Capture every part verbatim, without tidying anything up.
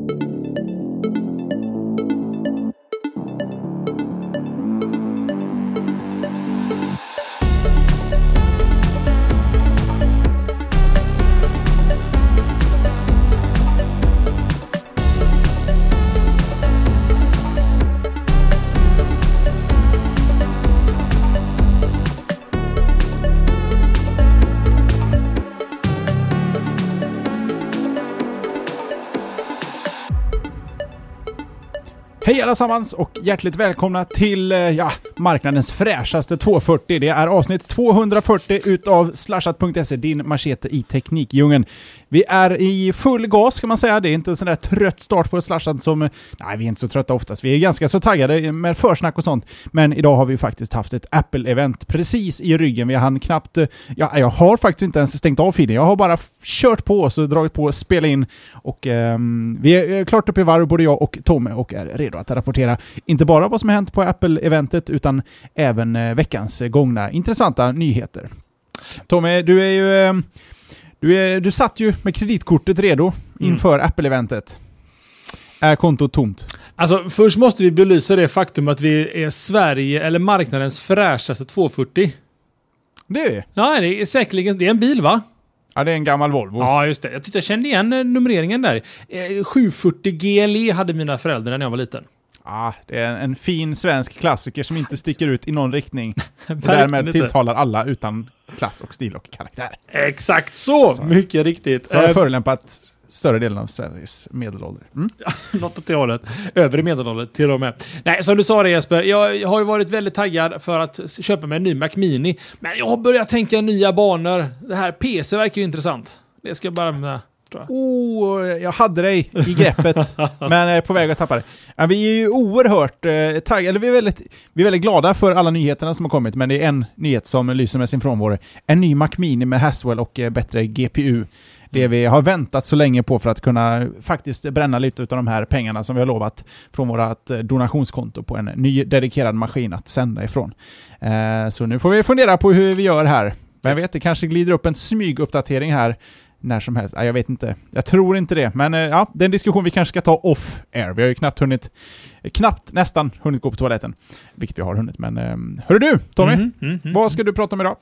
Hej allesammans och hjärtligt välkomna till ja, marknadens fräschaste tvåhundrafyrtio. Det är avsnitt tvåhundrafyrtio utav slashat punkt se, din machete i teknikdjungeln. Vi är i full gas kan man säga. Det är inte en sån där trött start på slashat som... Nej, vi är inte så trötta oftast. Vi är ganska så taggade med försnack och sånt. Men idag har vi faktiskt haft ett Apple-event precis i ryggen. Vi hann knappt... Ja, jag har faktiskt inte ens stängt av feeden. Jag har bara kört på oss och dragit på och spela in. Och um, vi är klart upp i varv, både jag och Tommy, och är redo att rapportera inte bara vad som har hänt på Apple-eventet utan även eh, veckans gångna intressanta nyheter. Tommy, du är ju eh, du, är, du satt ju med kreditkortet redo inför mm. Apple-eventet. Är kontot tomt? Alltså, först måste vi belysa det faktum att vi är Sverige eller marknadens fräschaste tvåhundrafyrtio. Det är vi. Ja, det är säkerligen, det är en bil, va? Ja, det är en gammal Volvo. Ja, just det. Jag tyckte jag kände igen numreringen där. sjuhundrafyrtio G L E hade mina föräldrar när jag var liten. Ja, det är en, en fin svensk klassiker som inte sticker ut i någon riktning. Och därmed tilltalar alla utan klass och stil och karaktär. Exakt så! så. Mycket riktigt. Så har jag förolämpat större delen av Sveriges medelålder. Mm. Något åt det hållet. Övre medelålder till och med. Nej, som du sa det Jesper, jag har ju varit väldigt taggad för att köpa mig en ny Mac Mini. Men jag har börjat tänka nya banor. Det här P C verkar ju intressant. Det ska jag bara med... Oh, jag hade dig i greppet men jag är på väg att tappa det. Ja, vi är ju oerhört eh, taggade, eller vi är, väldigt, vi är väldigt glada för alla nyheterna som har kommit, men det är en nyhet som lyser med sin frånvaro. En ny Mac Mini med Haswell och eh, bättre G P U. Det vi har väntat så länge på för att kunna faktiskt bränna lite av de här pengarna som vi har lovat från vårt donationskonto på en ny dedikerad maskin att sända ifrån. Eh, så nu får vi fundera på hur vi gör här. Men jag vet, det kanske glider upp en smyguppdatering här när som helst. Ja, jag vet inte. Jag tror inte det. Men ja, det är en diskussion vi kanske ska ta off air. Vi har ju knappt hunnit, knappt nästan hunnit gå på toaletten. Vilket vi har hunnit. Men hörru du, Tommy. Mm, mm, mm, vad ska du prata om idag?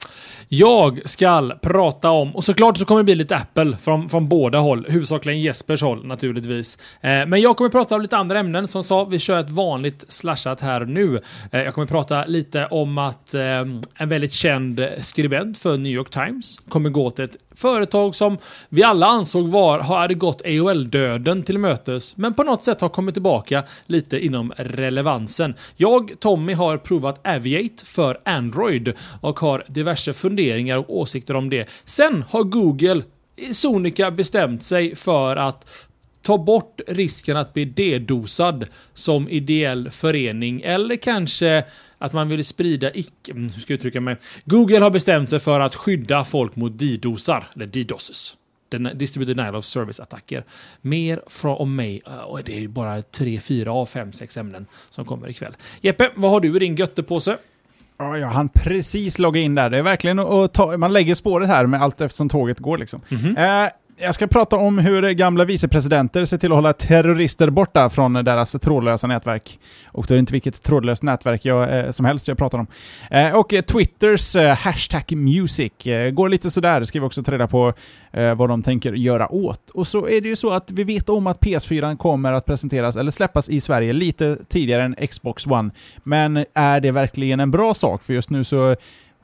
Jag ska prata om, och såklart så kommer det bli lite Apple från, från båda håll. Huvudsakligen Jespers håll naturligtvis. Eh, men jag kommer prata om lite andra ämnen. Som sa, vi kör ett vanligt slashat här nu. Eh, jag kommer prata lite om att eh, en väldigt känd skribent för New York Times kommer gå till ett företag som vi alla ansåg var, hade gått A O L-döden till mötes, men på något sätt har kommit tillbaka lite inom relevansen. Jag, Tommy, har provat Aviate för Android och har diverse funderingar och åsikter om det. Sen har Google sonika bestämt sig för att ta bort risken att bli dedosad som ideell förening, eller kanske att man vill sprida icke... Hur ska jag uttrycka mig? Google har bestämt sig för att skydda folk mot DDoSar, eller DDoSes. Distributed Denial of Service-attacker. Mer från mig. Och det är ju bara tre, fyra av fem, sex ämnen som kommer ikväll. Jeppe, vad har du i din göttepåse? Ja, jag hann precis logga in där. Det är verkligen att ta, man lägger spåret här med allt eftersom tåget går liksom. Mm-hmm. Eh, jag ska prata om hur gamla vicepresidenter ser till att hålla terrorister borta från deras trådlösa nätverk. Och det är inte vilket trådlöst nätverk jag, eh, som helst jag pratar om. Eh, och eh, Twitters eh, hashtag music eh, går lite sådär. Ska vi också ta reda på eh, vad de tänker göra åt. Och så är det ju så att vi vet om att P S fyra kommer att presenteras eller släppas i Sverige lite tidigare än Xbox One. Men är det verkligen en bra sak? För just nu så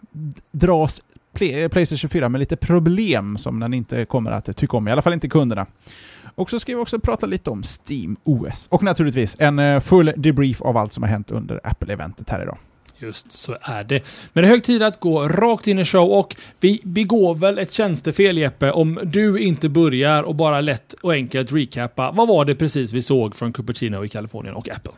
dras PlayStation fyra med lite problem som den inte kommer att tycka om, i alla fall inte kunderna. Och så ska vi också prata lite om Steam O S. Och naturligtvis en full debrief av allt som har hänt under Apple-eventet här idag. Just så är det. Men det är hög tid att gå rakt in i show, och vi begår väl ett tjänstefel, Jeppe, om du inte börjar och bara lätt och enkelt recappa. Vad var det precis vi såg från Cupertino i Kalifornien och Apple?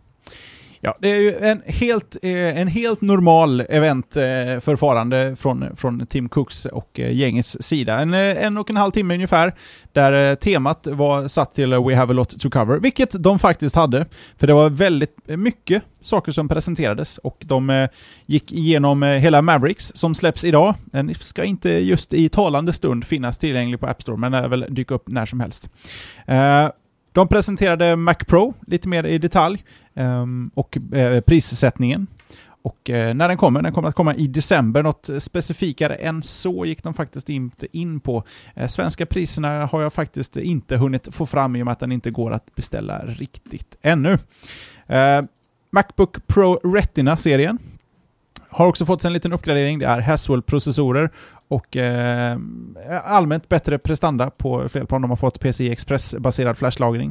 Ja, det är ju en helt, eh, en helt normal eventförfarande eh, från, från Tim Cooks och eh, gängets sida. En, en och en halv timme ungefär, där eh, temat var satt till uh, We have a lot to cover, vilket de faktiskt hade. För det var väldigt mycket saker som presenterades, och de eh, gick igenom eh, hela Mavericks som släpps idag. Den ska inte just i talande stund finnas tillgänglig på App Store, men är väl dyka upp när som helst. Eh, De presenterade Mac Pro lite mer i detalj um, och uh, prissättningen. Och uh, när den kommer, den kommer att komma i december. Något specifikare än så gick de faktiskt inte in på. Uh, svenska priserna har jag faktiskt inte hunnit få fram i och med att den inte går att beställa riktigt ännu. Uh, MacBook Pro Retina-serien har också fått en liten uppgradering. Det är Haswell-processorer och eh, allmänt bättre prestanda på flerplan. De har fått P C I Express-baserad flashlagring.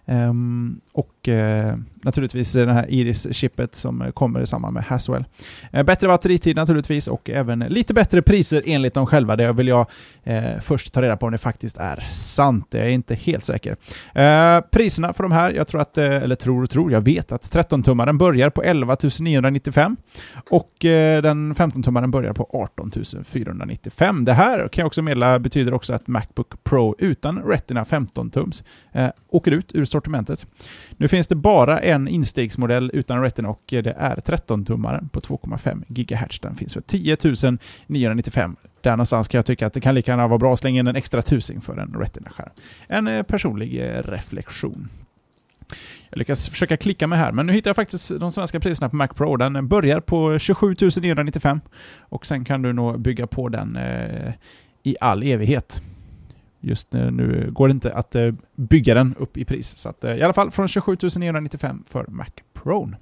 Um, och eh, naturligtvis den här Iris-chippet som kommer i samband med Haswell. Eh, bättre batteritid naturligtvis och även lite bättre priser enligt dem själva. Det vill jag eh, först ta reda på om det faktiskt är sant. Det är inte helt säker. Eh, priserna för de här, jag tror att, eh, eller tror och tror, jag vet att tretton-tummaren börjar på elva tusen niohundranittiofem och eh, den femton-tummaren börjar på arton tusen fyrahundranittiofem. Det här kan jag också meddela betyder också att Macbook Pro utan Retina femton-tums eh, åker ut ur sortimentet. Nu finns det bara en instegsmodell utan Retina och det är tretton-tummaren på två komma fem gigahertz. Den finns för tio tusen niohundranittiofem. Där någonstans kan jag tycka att det kan lika gärna vara bra att slänga in en extra tusing för en Retina-skärm. En eh, personlig eh, reflektion. Jag lyckas försöka klicka mig här, men nu hittar jag faktiskt de svenska priserna på Mac Pro. Den börjar på tjugosju tusen niohundranittiofem och sen kan du nog bygga på den eh, i all evighet. Just nu, nu går det inte att eh, bygga den upp i pris. Så att, eh, i alla fall från tjugosju tusen niohundranittiofem för Mac Pro.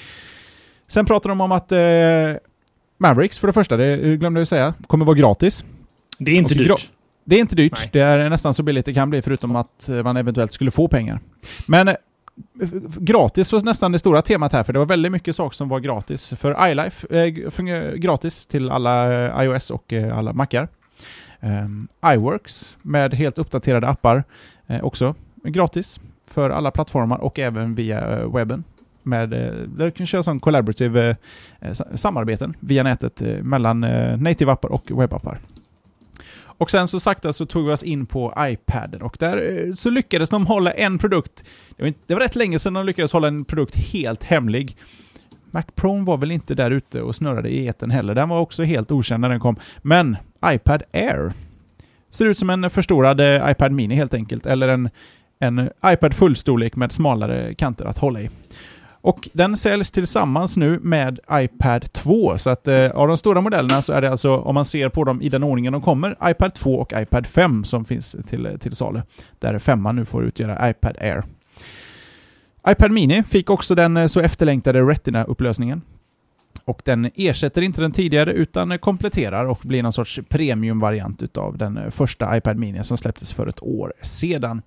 Sen pratar de om att eh, Mavericks, för det första, det glömde jag säga, kommer vara gratis. Det är inte och dyrt. Gra- det är inte dyrt. Nej. Det är nästan så billigt det kan bli, förutom att man eventuellt skulle få pengar. Men eh, gratis var nästan det stora temat här, för det var väldigt mycket saker som var gratis. För iLife eh, fungerar gratis till alla eh, iOS och eh, alla Macar. Um, iWorks med helt uppdaterade appar eh, också gratis för alla plattformar och även via eh, webben. Med, eh, där kan köra sån collaborative eh, samarbeten via nätet eh, mellan eh, native-appar och webbappar. Och sen så sakta så tog vi oss in på iPaden och där eh, så lyckades de hålla en produkt. Det var, inte, det var rätt länge sedan de lyckades hålla en produkt helt hemlig. Mac Pro var väl inte där ute och snurrade i eten heller. Den var också helt okänd när den kom. Men iPad Air ser ut som en förstorad eh, iPad Mini helt enkelt. Eller en, en iPad fullstorlek med smalare kanter att hålla i. Och den säljs tillsammans nu med iPad två. Så att eh, av de stora modellerna så är det alltså, om man ser på dem i den ordningen de kommer, iPad två och iPad fem som finns till, till salu. Där femman nu får utgöra iPad Air. iPad Mini fick också den så efterlängtade Retina-upplösningen. Och den ersätter inte den tidigare utan kompletterar och blir någon sorts premiumvariant utav den första iPad Mini som släpptes för ett år sedan.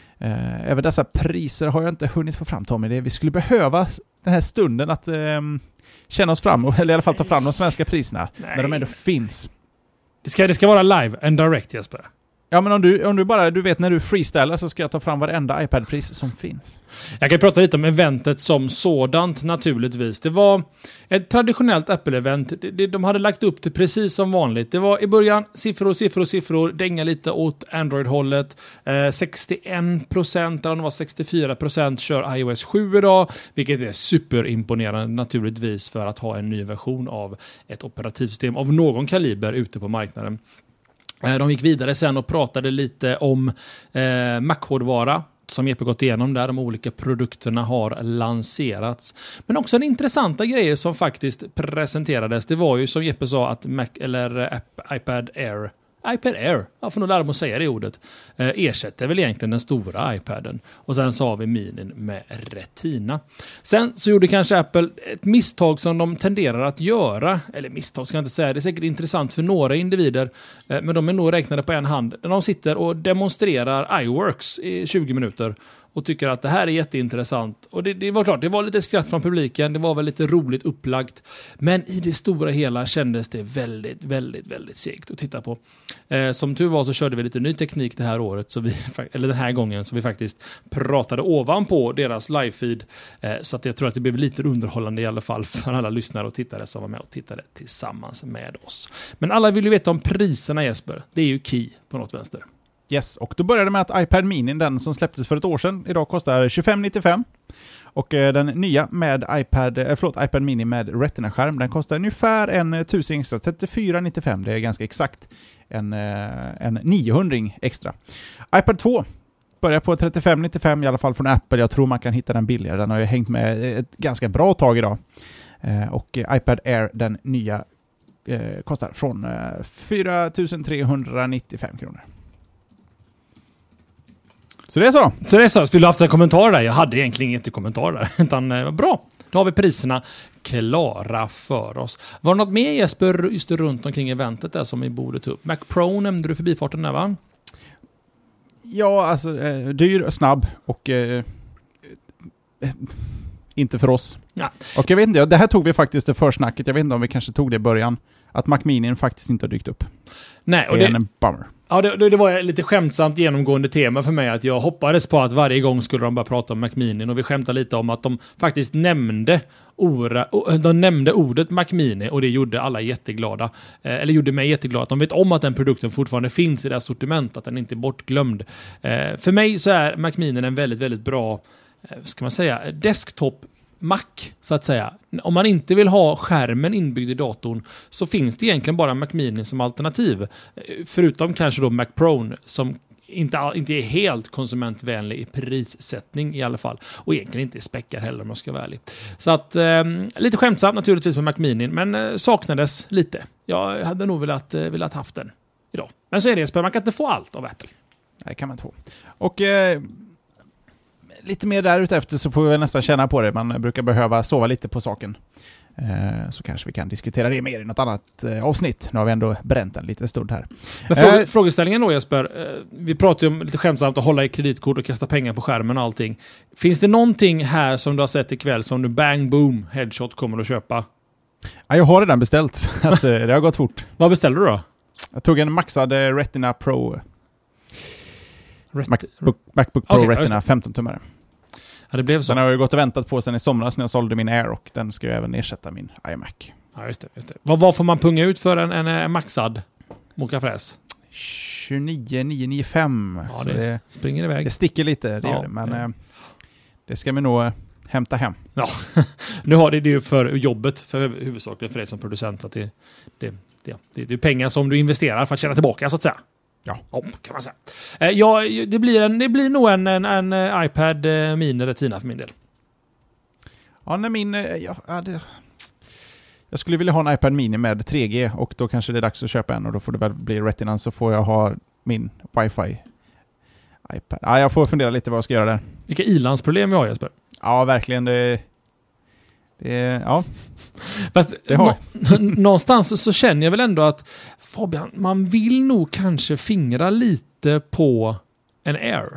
Eh, även dessa priser har jag inte hunnit få fram, Tommy. Det vi skulle behöva den här stunden att eh, känna oss fram, eller i alla fall ta fram de svenska priserna. Nej. När de ändå finns. Det ska, det ska vara live and direct, Jesper. Ja, men om du, om du bara, du vet när du freestylar så ska jag ta fram varenda iPad-pris som finns. Jag kan prata lite om eventet som sådant naturligtvis. Det var ett traditionellt Apple-event. De hade lagt upp det precis som vanligt. Det var i början siffror, siffror, siffror. Dänga lite åt Android-hållet. Eh, sextioen procent, eller det var sextiofyra procent kör iOS sju idag. Vilket är superimponerande naturligtvis för att ha en ny version av ett operativsystem av någon kaliber ute på marknaden. De gick vidare sen och pratade lite om eh, Mac-hårdvara som Jeppe gått igenom där. De olika produkterna har lanserats. Men också en intressanta grej som faktiskt presenterades. Det var ju som Jeppe sa att Mac eller App, iPad Air iPad Air, jag får nog lära mig att säga det ordet, eh, ersätter väl egentligen den stora iPaden. Och sen så har vi Minin med Retina. Sen så gjorde kanske Apple ett misstag som de tenderar att göra. Eller misstag ska jag inte säga, det är säkert intressant för några individer. Eh, men de är nog räknade på en hand. När de sitter och demonstrerar iWorks i tjugo minuter. Och tycker att det här är jätteintressant. Och det, det var klart, det var lite skratt från publiken. Det var väl lite roligt upplagt. Men i det stora hela kändes det väldigt, väldigt, väldigt segt att titta på. Eh, som tur var så körde vi lite ny teknik det här året. Så vi, eller den här gången. Så vi faktiskt pratade ovanpå deras live-feed. Eh, så att jag tror att det blev lite underhållande i alla fall för alla lyssnare och tittare som var med och tittade tillsammans med oss. Men alla vill ju veta om priserna, Jesper. Det är ju key på något vänster. Yes, och då började det med att iPad Mini, den som släpptes för ett år sedan, idag kostar tjugofem nittiofem. Och eh, den nya med iPad, eh, förlåt, iPad Mini med Retina-skärm, den kostar ungefär en tusen extra, trettiofyra nittiofem. Det är ganska exakt en, eh, en niohundring extra. iPad två börjar på trettiofem nittiofem i alla fall från Apple. Jag tror man kan hitta den billigare. Den har ju hängt med ett ganska bra tag idag. Eh, och iPad Air, den nya, eh, kostar från eh, fyra tusen trehundranittiofem kronor. Så det är så. Så det är så. Vill du haft en kommentar där? Jag hade egentligen inte kommentar där. Utan eh, bra. Då har vi priserna klara för oss. Var det något mer, Jesper, just runt omkring eventet där som vi borde ta upp? Mac Pro nämnde du förbifarten där, va? Ja, alltså eh, dyr, snabb och eh, eh, inte för oss. Ja. Och jag vet inte, det här tog vi faktiskt det försnacket. Jag vet inte om vi kanske tog det i början. Att Mac Mini faktiskt inte har dykt upp. Nej, och det är det, en bummer. Ja, det, det var lite skämtsamt genomgående tema för mig att jag hoppades på att varje gång skulle de bara prata om Mac Mini, och vi skämtade lite om att de faktiskt nämnde ora, de nämnde ordet Mac Mini, och det gjorde alla jätteglada. Eller gjorde mig jätteglad att de vet om att den produkten fortfarande finns i det här sortiment, att den inte är bortglömd. För mig så är Mac Mini en väldigt, väldigt bra, ska man säga, desktop Mac, så att säga. Om man inte vill ha skärmen inbyggd i datorn så finns det egentligen bara Mac Mini som alternativ. Förutom kanske då Mac Pro som inte, inte är helt konsumentvänlig i prissättning i alla fall. Och egentligen inte är späckad heller om jag ska vara ärlig. Så att, eh, lite skämtsamt naturligtvis med Mac Mini, men eh, saknades lite. Jag hade nog velat, eh, velat haft den idag. Men så är det, man kan inte få allt av Apple. Nej, kan man inte få. Och eh, lite mer där utefter så får vi väl nästan känna på det. Man brukar behöva sova lite på saken. Eh, så kanske vi kan diskutera det mer i något annat eh, avsnitt. Nu har vi ändå bränt en liten stund här. Men fråga, eh, frågeställningen då, Jesper. Eh, vi pratar ju om lite skämtsamt att hålla i kreditkort och kasta pengar på skärmen och allting. Finns det någonting här som du har sett ikväll som du bang boom headshot kommer att köpa? Ja, jag har redan beställt. att, eh, det har gått fort. Vad beställde du då? Jag tog en maxad eh, Retina Pro. Ret- Macbook, Macbook Pro Okay, Retina femton-tummare. Ja, det blev så. Den har jag gått och väntat på sen i somras när jag sålde min Air, och den ska ju även ersätta min iMac. Ja, just det. Just det. Vad, vad får man punga ut för en, en, en maxad Mokafräs? tjugonio niohundranittiofem. Ja, det, det springer iväg. Det sticker lite, det ja, gör det. Men ja. eh, det ska vi nog eh, hämta hem. Ja, nu har det, det ju för jobbet för huvudsakligen för dig som producent. Att det, det, det, det, det är pengar som du investerar för att tjäna tillbaka, så att säga. Ja, ja kan man säga. Eh, ja, det, blir en, det blir nog en, en, en iPad Mini Retina för min del. Ja, när min... Ja, ja, det, jag skulle vilja ha en iPad Mini med tre G, och då kanske det är dags att köpa en, och då får det väl bli Retina, så får jag ha min Wi-Fi iPad. Ja, jag får fundera lite vad jag ska göra där. Vilka ilandsproblem jag har, Jesper. Ja, verkligen. Det, det, ja. Fast det har nå- någonstans så känner jag väl ändå att Fabian, man vill nog kanske fingra lite på en Air.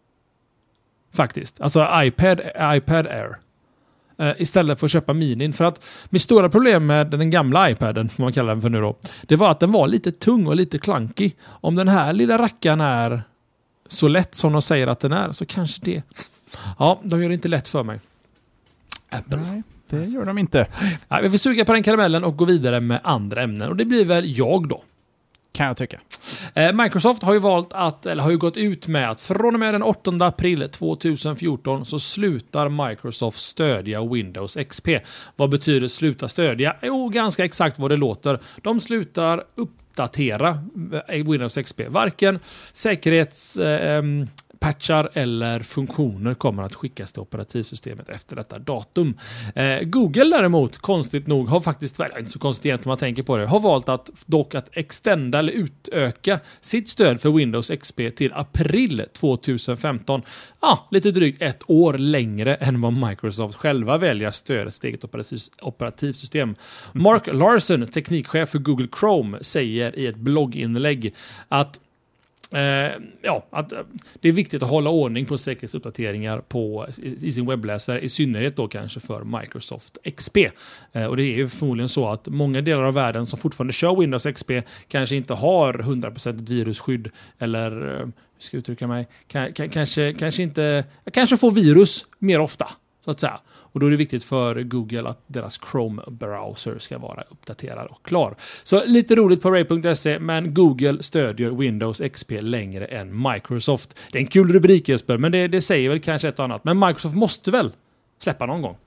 Faktiskt. Alltså iPad, iPad Air. Uh, istället för att köpa Minin. För att mitt stora problem med den gamla iPaden, får man kalla den för nu då, det var att den var lite tung och lite klankig. Om den här lilla rackaren är så lätt som de säger att den är, så kanske det... Ja, de gör det inte lätt för mig. Apple. Nej, det gör de inte. Ja, vi får suga på den karamellen och gå vidare med andra ämnen. Och det blir väl jag då. Kan jag tycka. Eh, Microsoft har ju valt att, eller har ju gått ut med att från och med den åttonde april tjugohundrafjorton så slutar Microsoft stödja Windows X P. Vad betyder sluta stödja? Jo, ganska exakt vad det låter. De slutar uppdatera Windows X P. Varken säkerhets... Eh, patchar eller funktioner kommer att skickas till operativsystemet efter detta datum. Eh, Google däremot, konstigt nog, har faktiskt, väl, inte så konstigt egentligen om man tänker på det, har valt att dock att extenda eller utöka sitt stöd för Windows X P till april tjugohundrafemton. Ja, lite drygt ett år längre än vad Microsoft själva väljer stöd sitt eget operativ, operativsystem. Mark Larson, teknikchef för Google Chrome, säger i ett blogginlägg att Uh, ja, att uh, det är viktigt att hålla ordning på säkerhetsuppdateringar på, i, i sin webbläsare, i synnerhet då kanske för Microsoft X P. Uh, och det är ju förmodligen så att många delar av världen som fortfarande kör Windows X P kanske inte har hundra procent virusskydd, eller uh, hur ska jag uttrycka mig, K- k- kanske, kanske inte, kanske får virus mer ofta, så att säga. Och då är det viktigt för Google att deras Chrome-browser ska vara uppdaterad och klar. Så lite roligt på ray punkt se, men Google stödjer Windows X P längre än Microsoft. Det är en kul rubrik, Jesper, men det, det säger väl kanske ett och annat. Men Microsoft måste väl släppa någon gång?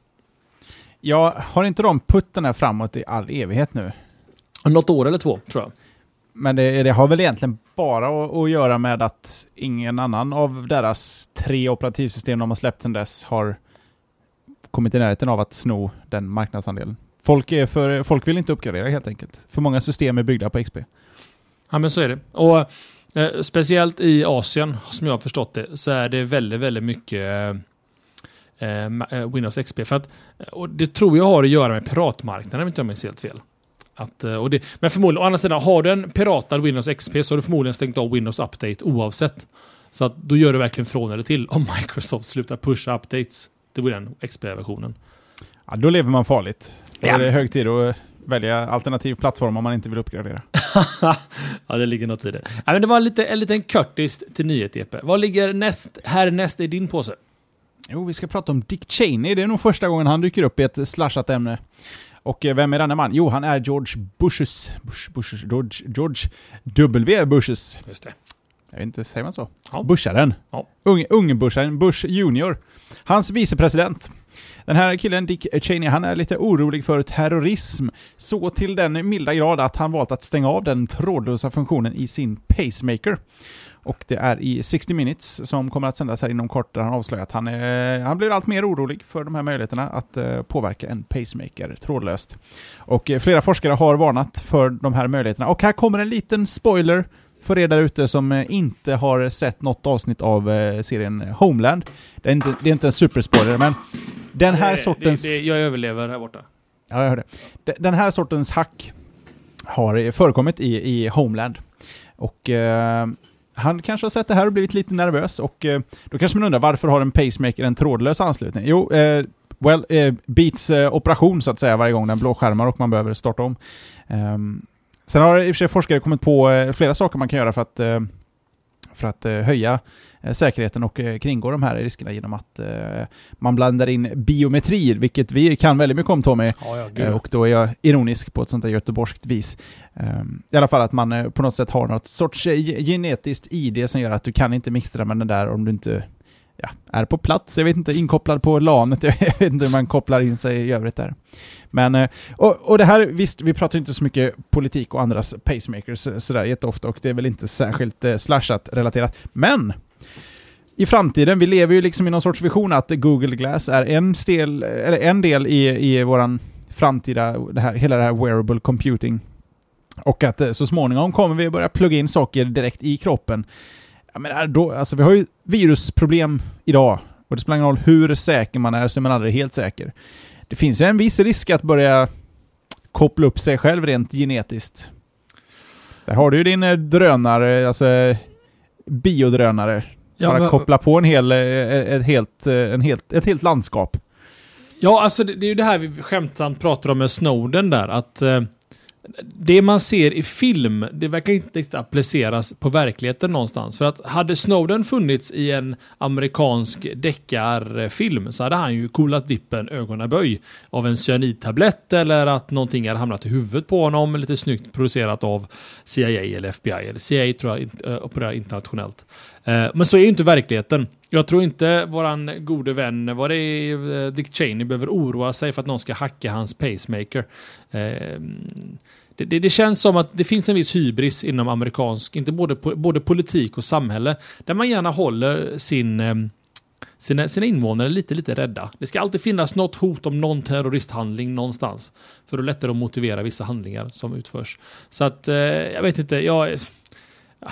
Jag har inte de putt den här framåt i all evighet nu? Något år eller två, tror jag. men det, det har väl egentligen bara att, att göra med att ingen annan av deras tre operativsystem de har släppt sedan dess har kommit i närheten av att sno den marknadsandelen. Folk, är för, folk vill inte uppgradera helt enkelt. För många system är byggda på X P. Ja, men så är det. Och eh, speciellt i Asien, som jag har förstått det, så är det väldigt, väldigt mycket eh, Windows X P. För att, och det tror jag har att göra med piratmarknaden, om inte jag minns helt fel. Att, och det, men förmodligen, å andra sidan, har du en piratad Windows X P så har du förmodligen stängt av Windows Update oavsett. Så att då gör du verkligen från eller till om Microsoft slutar pusha updates till den X P-versionen. Ja, då lever man farligt. Då Ja. är det hög tid att välja alternativ plattform om man inte vill uppgradera. Ja, det ligger något i det. Ja, men det var lite, en liten kurtis till nyhet, E P. Vad ligger näst, här näst i din påse? Jo, vi ska prata om Dick Cheney. Det är nog första gången han dyker upp i ett slashat ämne. Och vem är denna man? Jo, han är George Bushes, Bush, Bushes George, George W. Bushes. Just det. Jag vet inte, säger man så? Ja. Busharen. Ja. Ung, ung Busharen, Bush junior. Hans vicepresident. Den här killen, Dick Cheney, han är lite orolig för terrorism. Så till den milda grad att han valt att stänga av den trådlösa funktionen i sin pacemaker. Och det är i sextio minutes som kommer att sändas här inom kort där han avslöjar att han, är, han blir allt mer orolig för de här möjligheterna att uh, påverka en pacemaker trådlöst. Och uh, flera forskare har varnat för de här möjligheterna. Och här kommer en liten spoiler för er där ute som uh, inte har sett något avsnitt av uh, serien Homeland. Det är inte, det är inte en superspoiler, men den här det, sortens... Det, det, jag överlever här borta. Ja, jag hörde. Den här sortens hack har förekommit i, i Homeland. Och... Uh, han kanske har sett det här och blivit lite nervös och eh, då kanske man undrar varför har en pacemaker en trådlös anslutning? Jo, eh, well, eh, Beats eh, operation så att säga varje gång den blåskärmar och man behöver starta om. Um, sen har i och för sig forskare kommit på eh, flera saker man kan göra för att, eh, för att eh, höja eh, säkerheten och eh, kringgå de här riskerna genom att eh, man blandar in biometri, vilket vi kan väldigt mycket om, Tommy. Ja, ja, gud. Eh, och då är jag ironisk på ett sånt där göteborgskt vis. Um, I alla fall att man uh, på något sätt har något sorts uh, genetiskt I D som gör att du kan inte mixtra med den där om du inte ja, är på plats. Jag vet inte, inkopplad på LANet. Jag vet inte hur man kopplar in sig i övrigt där. Men, uh, och, och det här, visst, vi pratar inte så mycket politik och andras pacemakers uh, sådär jätteofta och det är väl inte särskilt uh, slashat relaterat. Men i framtiden, vi lever ju liksom i någon sorts vision att Google Glass är en del, eller en del i, i våran framtida, det här, hela det här wearable computing. Och att så småningom kommer vi börja plugga in saker direkt i kroppen. Ja, men då, alltså vi har ju virusproblem idag. Och det spelar ingen roll hur säker man är så är man aldrig helt säker. Det finns ju en viss risk att börja koppla upp sig själv rent genetiskt. Där har du ju din drönare, alltså biodrönare. Ja, Bara men, koppla på en hel, ett, helt, en helt, ett helt landskap. Ja, alltså det, det är ju det här vi skämtsamt pratar om med Snowden där. Att eh, det man ser i film, det verkar inte riktigt appliceras på verkligheten någonstans. För att hade Snowden funnits i en amerikansk deckarfilm så hade han ju kolat vippen ögonaböj av en cyanidtablett eller att någonting hade hamnat i huvudet på honom, lite snyggt producerat av C I A eller F B I. Eller C I A tror jag äh, opererar internationellt. Eh, men så är ju inte verkligheten. Jag tror inte våran gode vän, vad det är, Dick Cheney behöver oroa sig för att någon ska hacka hans pacemaker. Eh, det, det, det känns som att det finns en viss hybris inom amerikansk, inte både, både politik och samhälle, där man gärna håller sin, eh, sina, sina invånare lite, lite rädda. Det ska alltid finnas något hot om någon terroristhandling någonstans för att lättare att motivera vissa handlingar som utförs. Så att, eh, jag vet inte, jag... jag,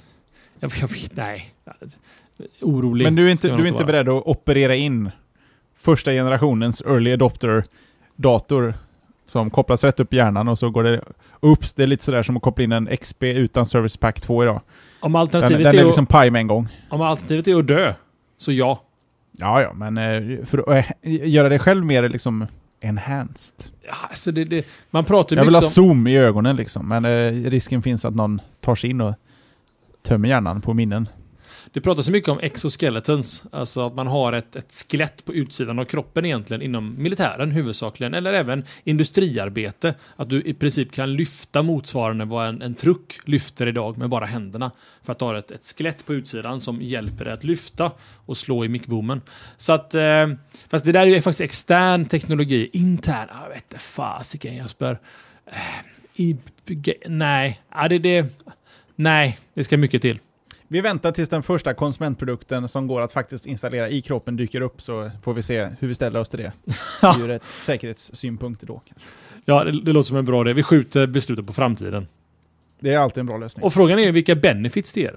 jag vet, nej... orolig. Men du är inte, du är inte beredd att operera in första generationens early adopter dator som kopplas rätt upp i hjärnan och så går det upp. Det är lite sådär som att koppla in en X P utan Service Pack två idag. Om alternativet den, den är, är liksom paj med en gång. Om alternativet är att dö, så ja. Ja, ja, men för att göra det själv mer liksom enhanced. Ja, alltså det, det, man pratar Jag vill ha om... zoom i ögonen liksom, men eh, risken finns att någon tar sig in och tömmer hjärnan på minnen. Det pratas så mycket om exoskeletons, alltså att man har ett, ett skelett på utsidan av kroppen egentligen inom militären huvudsakligen, eller även industriarbete. Att du i princip kan lyfta motsvarande vad en, en truck lyfter idag med bara händerna. För att du har ett, ett skelett på utsidan som hjälper dig att lyfta och slå i mickboomen. Så att, eh, fast det där är ju faktiskt extern teknologi, intern, jag vet inte, fasiken Jesper. Eh, I, nej, ja, det, det, nej, det ska mycket till. Vi väntar tills den första konsumentprodukten som går att faktiskt installera i kroppen dyker upp, så får vi se hur vi ställer oss till det. Ur ett säkerhetssynpunkt då. Kanske. Ja, det, det låter som en bra idé. Vi skjuter beslutet på framtiden. Det är alltid en bra lösning. Och frågan är vilka benefits det är.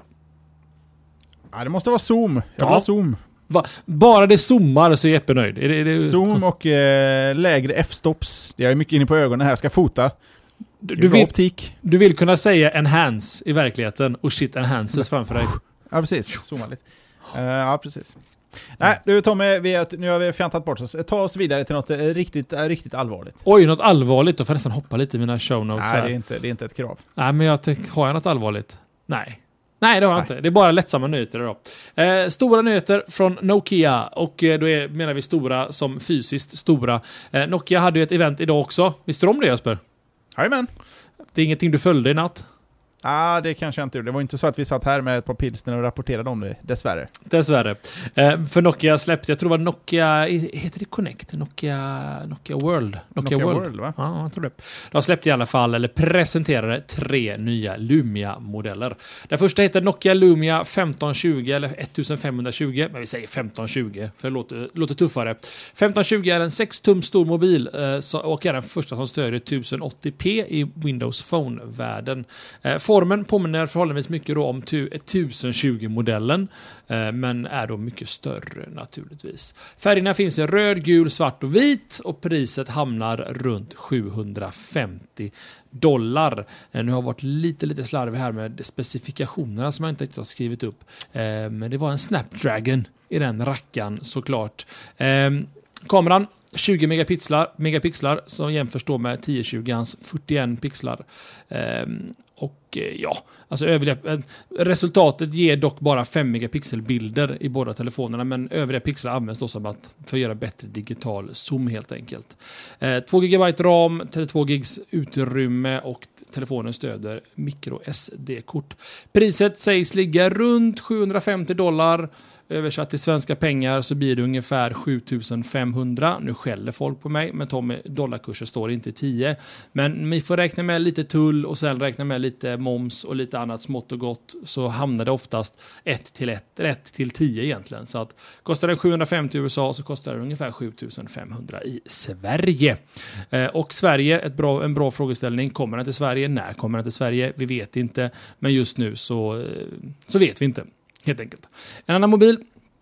Ja, det måste vara Zoom. Jag Ja. vill ha Zoom. Va? Bara det zoomar så är Jeppe nöjd. Är det, är det... Zoom och eh, lägre f-stops. Jag är mycket inne på ögonen här. Jag ska fota. Du, du, vill, optik. du vill kunna säga enhance i verkligheten och shit enhances framför dig. Ja, precis. Zooma lite. Uh, ja, precis. Nej, du Tommy, vi är, nu har vi fjantat bort oss. Ta oss vidare till något uh, riktigt, uh, riktigt allvarligt. Oj, något allvarligt. Då får jag nästan hoppa lite i mina show notes. Nej, här. det är, inte, det är inte ett krav. Nej, men jag tänk, har jag något allvarligt? Nej. Nej, det har jag Nej. inte. Det är bara lättsamma nyheter idag. Eh, stora nyheter från Nokia. Och eh, då är, menar vi stora som fysiskt stora. Eh, Nokia hade ju ett event idag också. Visste du om det, Jesper? Jajamän. Det är ingenting du följde i natt? Ah, det kanske jag inte gjorde. Det var inte så att vi satt här med ett par pilsner och rapporterade om det, dessvärre. Dessvärre. Eh, för Nokia släppte, jag tror det var Nokia, heter det Connect? Nokia, Nokia World. Nokia, Nokia World. World, va? Ja, jag tror det. De släppte i alla fall, eller presenterade tre nya Lumia-modeller. Den första heter Nokia Lumia femton tjugo, eller femton tjugo, men vi säger femton tjugo, för det låter, låter tuffare. femton tjugo är en sex tum stor mobil eh, så, och är den första som stödjer tusen åttio p i Windows Phone-världen. Eh, Formen påminner förhållandevis mycket då om tusen tjugo-modellen, eh, men är då mycket större naturligtvis. Färgerna finns i röd, gul, svart och vit och priset hamnar runt sjuhundrafemtio dollar. Eh, nu har jag varit lite, lite slarvig här med specifikationerna som jag inte riktigt har skrivit upp. Eh, men det var en Snapdragon i den rackan såklart. Eh, Kameran tjugo megapixlar, megapixlar som jämförs då med tio tjugo fyrtioen pixlar. Ehm, och ja, alltså övriga, resultatet ger dock bara fem megapixelbilder i båda telefonerna, men övriga pixlar används då som att för att göra bättre digital zoom helt enkelt. Ehm, två gigabyte ram, trettiotvå gigs utrymme och telefonen stöder micro S D-kort. Priset sägs ligga runt sjuhundrafemtio dollar. Översatt till svenska pengar så blir det ungefär sjutusen femhundra. Nu skäller folk på mig, men Tommy, dollarkursen står inte i tio. Men vi får räkna med lite tull och sen räkna med lite moms och lite annat smått och gott, så hamnar det oftast ett till ett, ett till tio egentligen. Så att kostar det sjuhundrafemtio i U S A så kostar det ungefär sjutusen femhundra i Sverige. Eh, och Sverige, ett bra, en bra frågeställning. Kommer den till Sverige? När kommer den till Sverige? Vi vet inte. Men just nu så, så vet vi inte. Helt enkelt. En annan mobil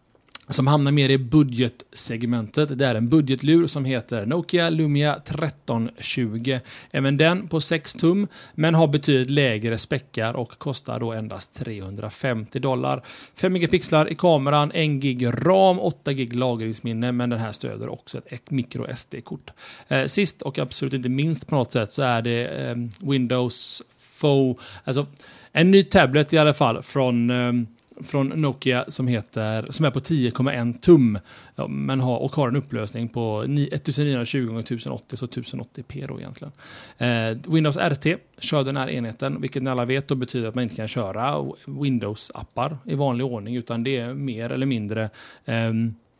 som hamnar mer i budgetsegmentet, det är en budgetlur som heter Nokia Lumia tretton tjugo. Även den på sex tum, men har betydligt lägre späckar och kostar då endast trehundrafemtio dollar. fem megapixlar i kameran, en gig ram, åtta gig lagringsminne, men den här stöder också ett micro S D-kort. Eh, sist och absolut inte minst på något sätt så är det eh, Windows Phone, alltså en ny tablet i alla fall från eh, från Nokia som heter som är på tio komma ett tum, ja, men har och har en upplösning på nittonhundratjugo gånger tusen åttio, så tusen åttio p då egentligen. Eh, Windows R T kör den här enheten, vilket ni alla vet då betyder att man inte kan köra Windows-appar i vanlig ordning, utan det är mer eller mindre eh,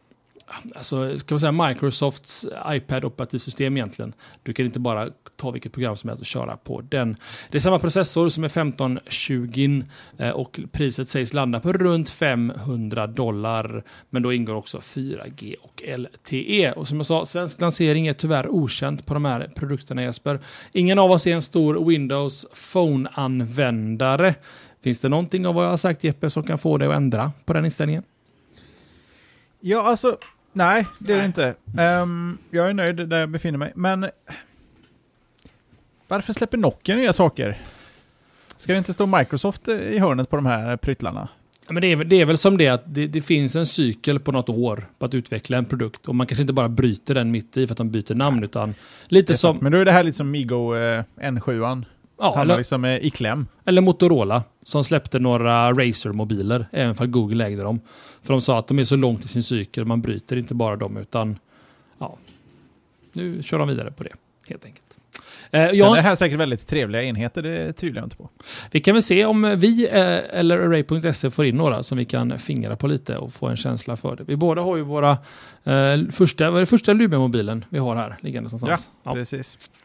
alltså, ska man säga Microsofts iPad-operativsystem egentligen. Du kan inte bara ta vilket program som helst och köra på den. Det är samma processor som är femton tjugo och priset sägs landa på runt femhundra dollar, men då ingår också fyra G och L T E. Och som jag sa, svensk lansering är tyvärr okänt på de här produkterna, Jesper. Ingen av oss är en stor Windows Phone-användare. Finns det någonting av vad jag har sagt, Jeppe, som kan få dig att ändra på den inställningen? Ja, alltså, nej, det är det inte. Um, jag är nöjd där jag befinner mig. Men varför släpper Nokia nya saker? Ska det inte stå Microsoft i hörnet på de här pryttlarna? Men det är, det är väl som det att det, det finns en cykel på något år på att utveckla en produkt. Och man kanske inte bara bryter den mitt i för att de byter namn, utan lite som... Men då är det här lite som Migo eh, N sju. Ja, han eller, liksom är i kläm. Eller Motorola som släppte några Razer-mobiler, även för Google ägde dem. För de sa att de är så långt i sin cykel, man bryter inte bara dem, utan ja, nu kör de vidare på det, helt enkelt. Eh, Sen ja, är det här säkert väldigt trevliga enheter, det tvivlar jag inte på. Vi kan väl se om vi eh, eller Array punkt se får in några som vi kan fingra på lite och få en känsla för det. Vi båda har ju våra eh, första, vad är det första Lumia-mobilen vi har här liggande någonstans. Ja, ja, precis.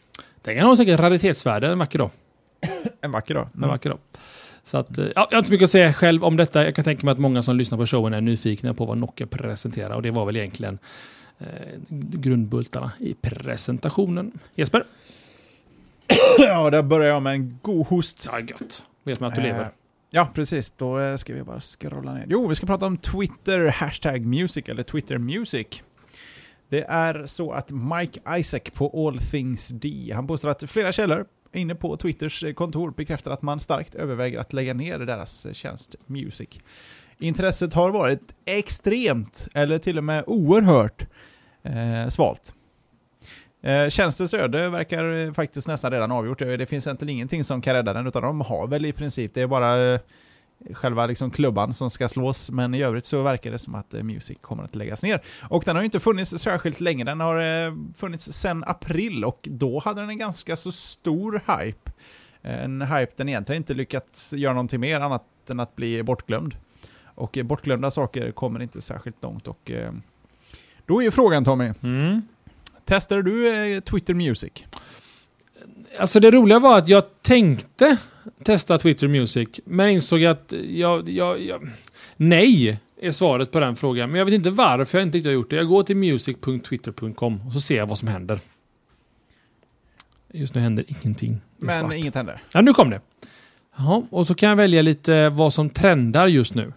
Det kan ha säkert raritetsvärde en vacker dag. En vacker dag. En vacker dag. Så att, ja, jag har inte så mycket att säga själv om detta. Jag kan tänka mig att många som lyssnar på showen är nyfikna på vad Nokia presenterar. Och det var väl egentligen eh, grundbultarna i presentationen. Jesper? Ja, där börjar jag med en god host. Ja, gött. Vet man att du lever. Eh, ja, precis. Då ska vi bara scrolla ner. Jo, vi ska prata om Twitter hashtag music eller Twitter music. Det är så att Mike Isaac på All Things D, han påstår att flera källor inne på Twitters kontor bekräftar att man starkt överväger att lägga ner deras tjänst Music. Intresset har varit extremt, eller till och med oerhört eh, svalt. Eh, tjänstens öde verkar faktiskt nästan redan avgjort. Det finns inte ingenting som kan rädda den, utan de har väl i princip, det är bara eh, själva liksom klubban som ska slås, men i övrigt så verkar det som att eh, Music kommer att läggas ner. Och den har ju inte funnits särskilt länge, den har eh, funnits sedan april, och då hade den en ganska så stor hype. En hype den egentligen inte lyckats göra någonting mer annat än att bli bortglömd. Och eh, bortglömda saker kommer inte särskilt långt, och eh, då är ju frågan, Tommy. Mm. Testar du eh, Twitter Music? Alltså det roliga var att jag tänkte testa Twitter Music, men insåg att jag, jag, jag, nej är svaret på den frågan. Men jag vet inte varför jag inte riktigt har gjort det. Jag går till music punkt twitter punkt com och så ser jag vad som händer. Just nu händer ingenting. Men svart. inget händer. Ja, nu kom det. Jaha, och så kan jag välja lite vad som trendar just nu.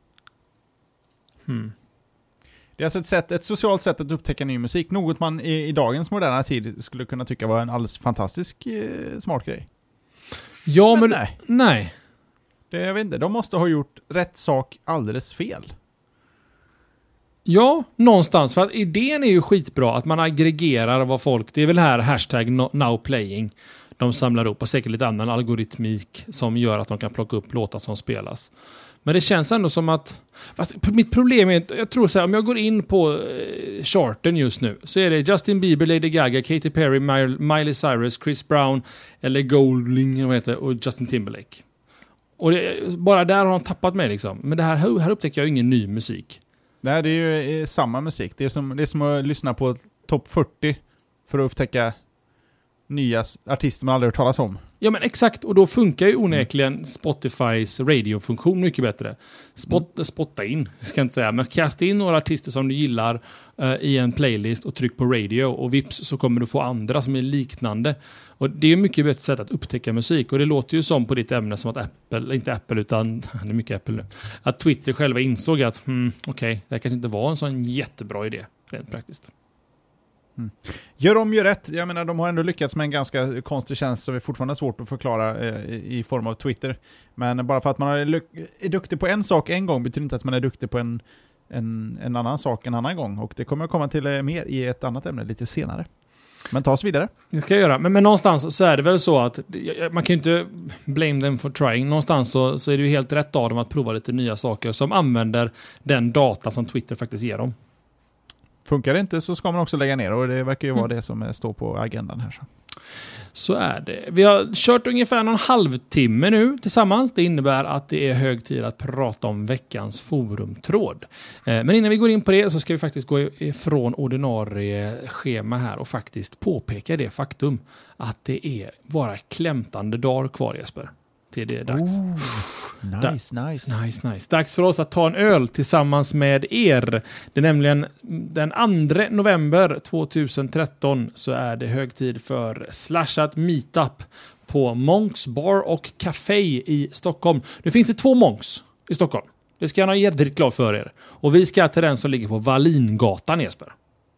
Hmm. Det är alltså ett, sätt, ett socialt sätt att upptäcka ny musik. Något man i, i dagens moderna tid skulle kunna tycka var en alldeles fantastisk eh, smart grej. Ja, men, men nej. nej. Det, jag vet inte, de måste ha gjort rätt sak alldeles fel. Ja, någonstans. För att idén är ju skitbra. Att man aggregerar vad folk... Det är väl här hashtag nowplaying. De samlar upp och säkert lite annan algoritmik som gör att de kan plocka upp låtar som spelas. Men det känns ändå som att... Fast mitt problem är att jag tror så här, om jag går in på eh, charten just nu så är det Justin Bieber, Lady Gaga, Katy Perry, My- Miley Cyrus, Chris Brown, eller Golding vad heter, och Justin Timberlake. Och det, bara där har de tappat mig liksom. Men det här, här upptäcker jag ingen ny musik. Nej, det är ju eh, samma musik. Det är, som, det är som att lyssna på topp fyrtio för att upptäcka nya artister man aldrig hört talas om. Ja, men exakt. Och då funkar ju onekligen Spotifys radiofunktion mycket bättre. Spot, mm. Spotta in, ska jag inte säga. Men kasta in några artister som du gillar uh, i en playlist och tryck på radio. Och vips så kommer du få andra som är liknande. Och det är ju mycket bättre sätt att upptäcka musik. Och det låter ju som på ditt ämne som att Apple, inte Apple utan, det är mycket Apple nu. Att Twitter själva insåg att, hmm, okej, okay, det kanske inte var en sån jättebra idé, rent praktiskt. Mm. Gör om, gör rätt. Jag menar, de har ändå lyckats med en ganska konstig tjänst som är fortfarande svårt att förklara eh, i form av Twitter. Men bara för att man är, lyck- är duktig på en sak en gång betyder inte att man är duktig på en, en, en annan sak en annan gång. Och det kommer att komma till eh, mer i ett annat ämne lite senare. Men ta oss vidare. Det ska jag göra. Men, men någonstans så är det väl så att man kan ju inte blame them for trying. Någonstans så, så är det ju helt rätt av dem att prova lite nya saker som använder den data som Twitter faktiskt ger dem. Funkar det inte så ska man också lägga ner, och det verkar ju vara mm. det som står på agendan här. Så. så är det. Vi har kört ungefär en halvtimme nu tillsammans. Det innebär att det är hög tid att prata om veckans forumtråd. Men innan vi går in på det så ska vi faktiskt gå ifrån ordinarie schema här och faktiskt påpeka det faktum att det är bara klämtande dagar kvar, Jesper. Till det är dags. Oh, nice, da- nice. Nice, nice. Dags för oss att ta en öl tillsammans med er. Det är nämligen den andra november tjugohundratretton så är det hög tid för Slashat Meetup på Monks Bar och Café i Stockholm. Nu finns det två Monks i Stockholm. Det ska jag ha jädrigt glad för er. Och vi ska till den som ligger på Wallingatan, Jesper.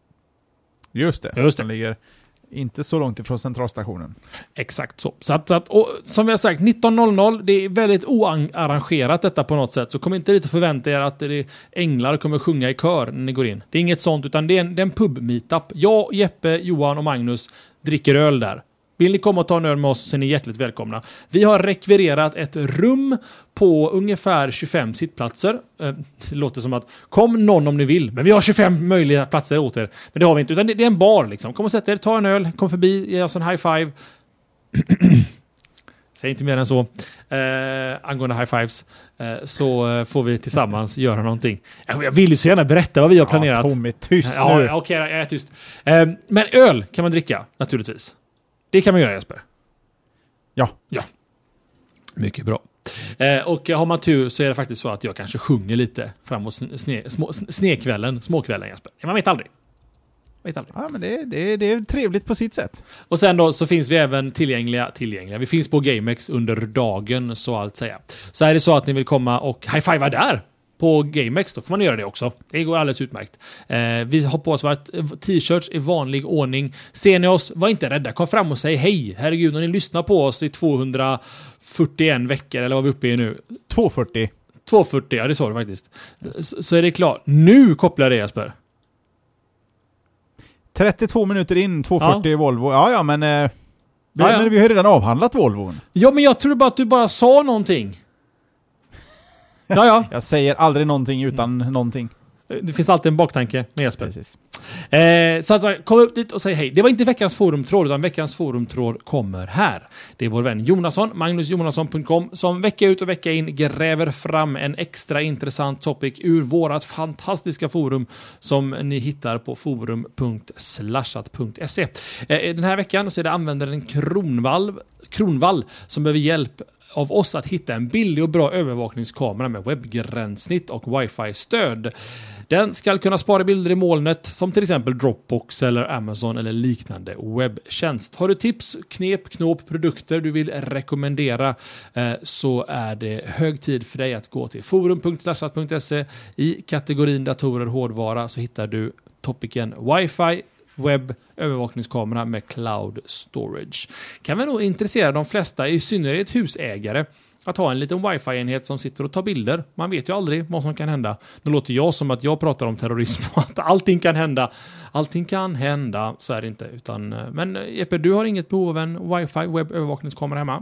Just det. Just det. Den ligger inte så långt ifrån centralstationen. Exakt så. Så, att, så att, och som vi har sagt, nitton noll noll, det är väldigt oarrangerat detta på något sätt. Så kom inte dit och förvänta er att det änglar kommer sjunga i kör när ni går in. Det är inget sånt, utan det är en, det är en pub-meetup. Jag, Jeppe, Johan och Magnus dricker öl där. Vill ni komma och ta en öl med oss så är ni hjärtligt välkomna. Vi har rekvirerat ett rum på ungefär tjugofem sittplatser. Det låter som att kom någon om ni vill. Men vi har tjugofem möjliga platser åt er. Men det har vi inte. Utan det är en bar liksom. Kom och sätt er, ta en öl, kom förbi, ge oss en high five. Säg inte mer än så. Eh, angående high fives. Eh, så får vi tillsammans göra någonting. Jag vill ju så gärna berätta vad vi har planerat. Ja, Tom är tyst ja, nu. ja, okej, jag är tyst. Eh, men öl kan man dricka, naturligtvis. Det kan man göra, Jesper. Ja. Ja. Mycket bra. Eh, och har man tur så är det faktiskt så att jag kanske sjunger lite framåt sne, små, snekvällen, småkvällen, Jesper. Man vet aldrig. Vet aldrig. Ja, men det, det, det är trevligt på sitt sätt. Och sen då så finns vi även tillgängliga, tillgängliga. Vi finns på GameX under dagen, så att säga. Så är det så att ni vill komma och high-fivea där på GameX, då får man göra det också. Det går alldeles utmärkt. Eh, vi har på oss våra t-shirts i vanlig ordning. Ser ni oss, var inte rädda. Kom fram och säg hej. Herregud, när ni lyssnar på oss i tvåhundrafyrtioen veckor, eller vad vi är uppe i nu? tvåhundrafyrtio. tvåhundrafyrtio, ja det sa du faktiskt. Så, så är det klart. Nu kopplar det, Jesper. trettiotvå minuter in, tvåhundrafyrtio ja. Volvo. Ja, ja, men, eh, vi, ja, ja. men vi har ju redan avhandlat Volvon. Ja, men jag tror bara att du bara sa någonting. Ja, ja. Jag säger aldrig någonting utan mm. någonting. Det finns alltid en baktanke med Jesper. Precis. Eh, så alltså, kom upp dit och säg hej. Det var inte veckans forumtråd, utan veckans forumtråd kommer här. Det är vår vän Jonasson, magnus jonasson punkt com, som vecka ut och vecka in gräver fram en extra intressant topic ur vårat fantastiska forum som ni hittar på forum punkt slashat punkt se. Eh, den här veckan så är det användaren Kronvall, Kronvall som behöver hjälp av oss att hitta en billig och bra övervakningskamera med webbgränssnitt och wifi-stöd. Den ska kunna spara bilder i molnet som till exempel Dropbox eller Amazon eller liknande webbtjänst. Har du tips, knep, knåp, produkter du vill rekommendera eh, så är det hög tid för dig att gå till forum punkt slashat punkt se. I kategorin datorer hårdvara så hittar du topicen Wi-Fi, webb, övervakningskamera med cloud storage. Kan väl nog intressera de flesta, i synnerhet husägare, att ha en liten wifi-enhet som sitter och tar bilder. Man vet ju aldrig vad som kan hända. Nu låter jag som att jag pratar om terrorism och att allting kan hända. Allting kan hända, så är det inte. Utan, men Jeppe, du har inget behov av en wifi, webb, övervakningskamera hemma?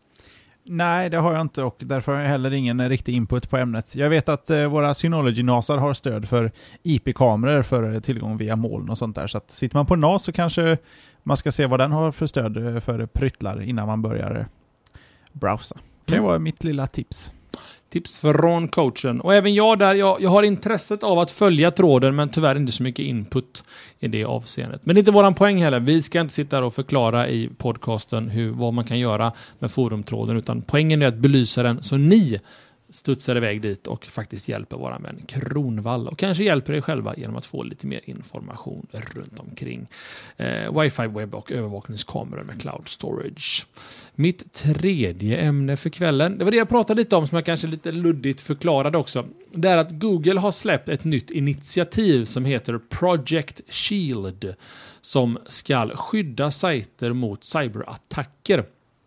Nej, det har jag inte, och därför har jag heller ingen riktig input på ämnet. Jag vet att eh, våra Synology-nasar har stöd för I P-kameror för tillgång via moln och sånt där. Så att sitter man på N A S så kanske man ska se vad den har för stöd för pryttlar innan man börjar browsa. Det kan mm. vara mitt lilla tips. Tips från coachen. Och även jag där, jag, jag har intresset av att följa tråden, men tyvärr inte så mycket input i det avseendet. Men det är inte våran poäng heller. Vi ska inte sitta och förklara i podcasten hur, vad man kan göra med forumtråden, utan poängen är att belysa den så ni studsar iväg dit och faktiskt hjälper våra vän Kronvall och kanske hjälper er själva genom att få lite mer information runt omkring eh, Wi-Fi, webb och övervakningskameror med cloud storage. Mitt tredje ämne för kvällen, det var det jag pratade lite om som jag kanske lite luddigt förklarade också. Det är att Google har släppt ett nytt initiativ som heter Project Shield som ska skydda sajter mot cyberattacker.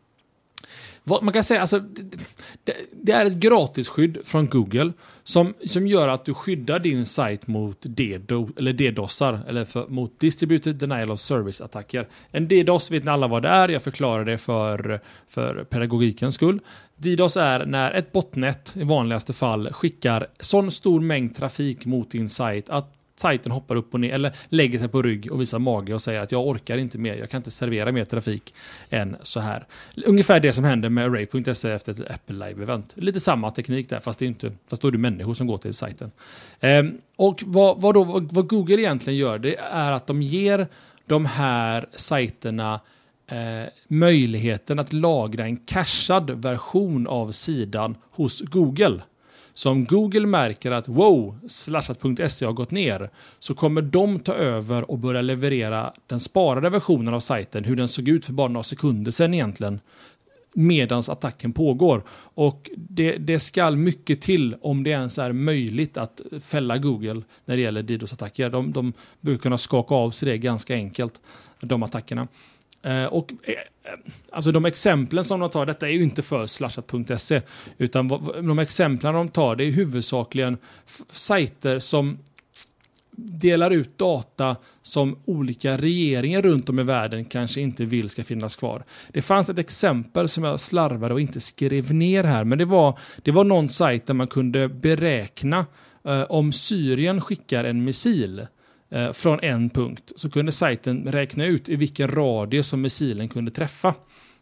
Man kan säga, alltså, det, det är ett gratisskydd från Google som, som gör att du skyddar din sajt mot DDo, eller DDoSar, eller för, mot Distributed Denial of Service-attacker. En DDoS vet ni alla vad det är, jag förklarar det för, för pedagogikens skull. DDoS är när ett botnet i vanligaste fall skickar sån stor mängd trafik mot din sajt att sajten hoppar upp och ner eller lägger sig på rygg och visar mage och säger att jag orkar inte mer, jag kan inte servera mer trafik än så här. Ungefär det som händer med array punkt se efter ett Apple Live-event. Lite samma teknik där, fast det är inte, fast då är det människor som går till sajten. Ehm, och vad, vad, då, vad, vad Google egentligen gör, det är att de ger de här sajterna eh, möjligheten att lagra en cachad version av sidan hos Google. Så om Google märker att wow, slashat punkt se har gått ner, så kommer de ta över och börja leverera den sparade versionen av sajten, hur den såg ut för bara några sekunder sedan egentligen, medans attacken pågår. Och det, det skall mycket till om det ens är möjligt att fälla Google när det gäller DDoS-attacker. De, de brukar kunna skaka av sig det ganska enkelt, de attackerna. Uh, och eh, alltså de exemplen som de tar, detta är ju inte för slashat punkt se, utan de exemplen de tar, det är huvudsakligen f- sajter som delar ut data som olika regeringar runt om i världen kanske inte vill ska finnas kvar. Det fanns ett exempel som jag slarvade och inte skrev ner här, men det var, det var någon sajt där man kunde beräkna uh, om Syrien skickar en missil från en punkt, så kunde sajten räkna ut i vilken radie som missilen kunde träffa.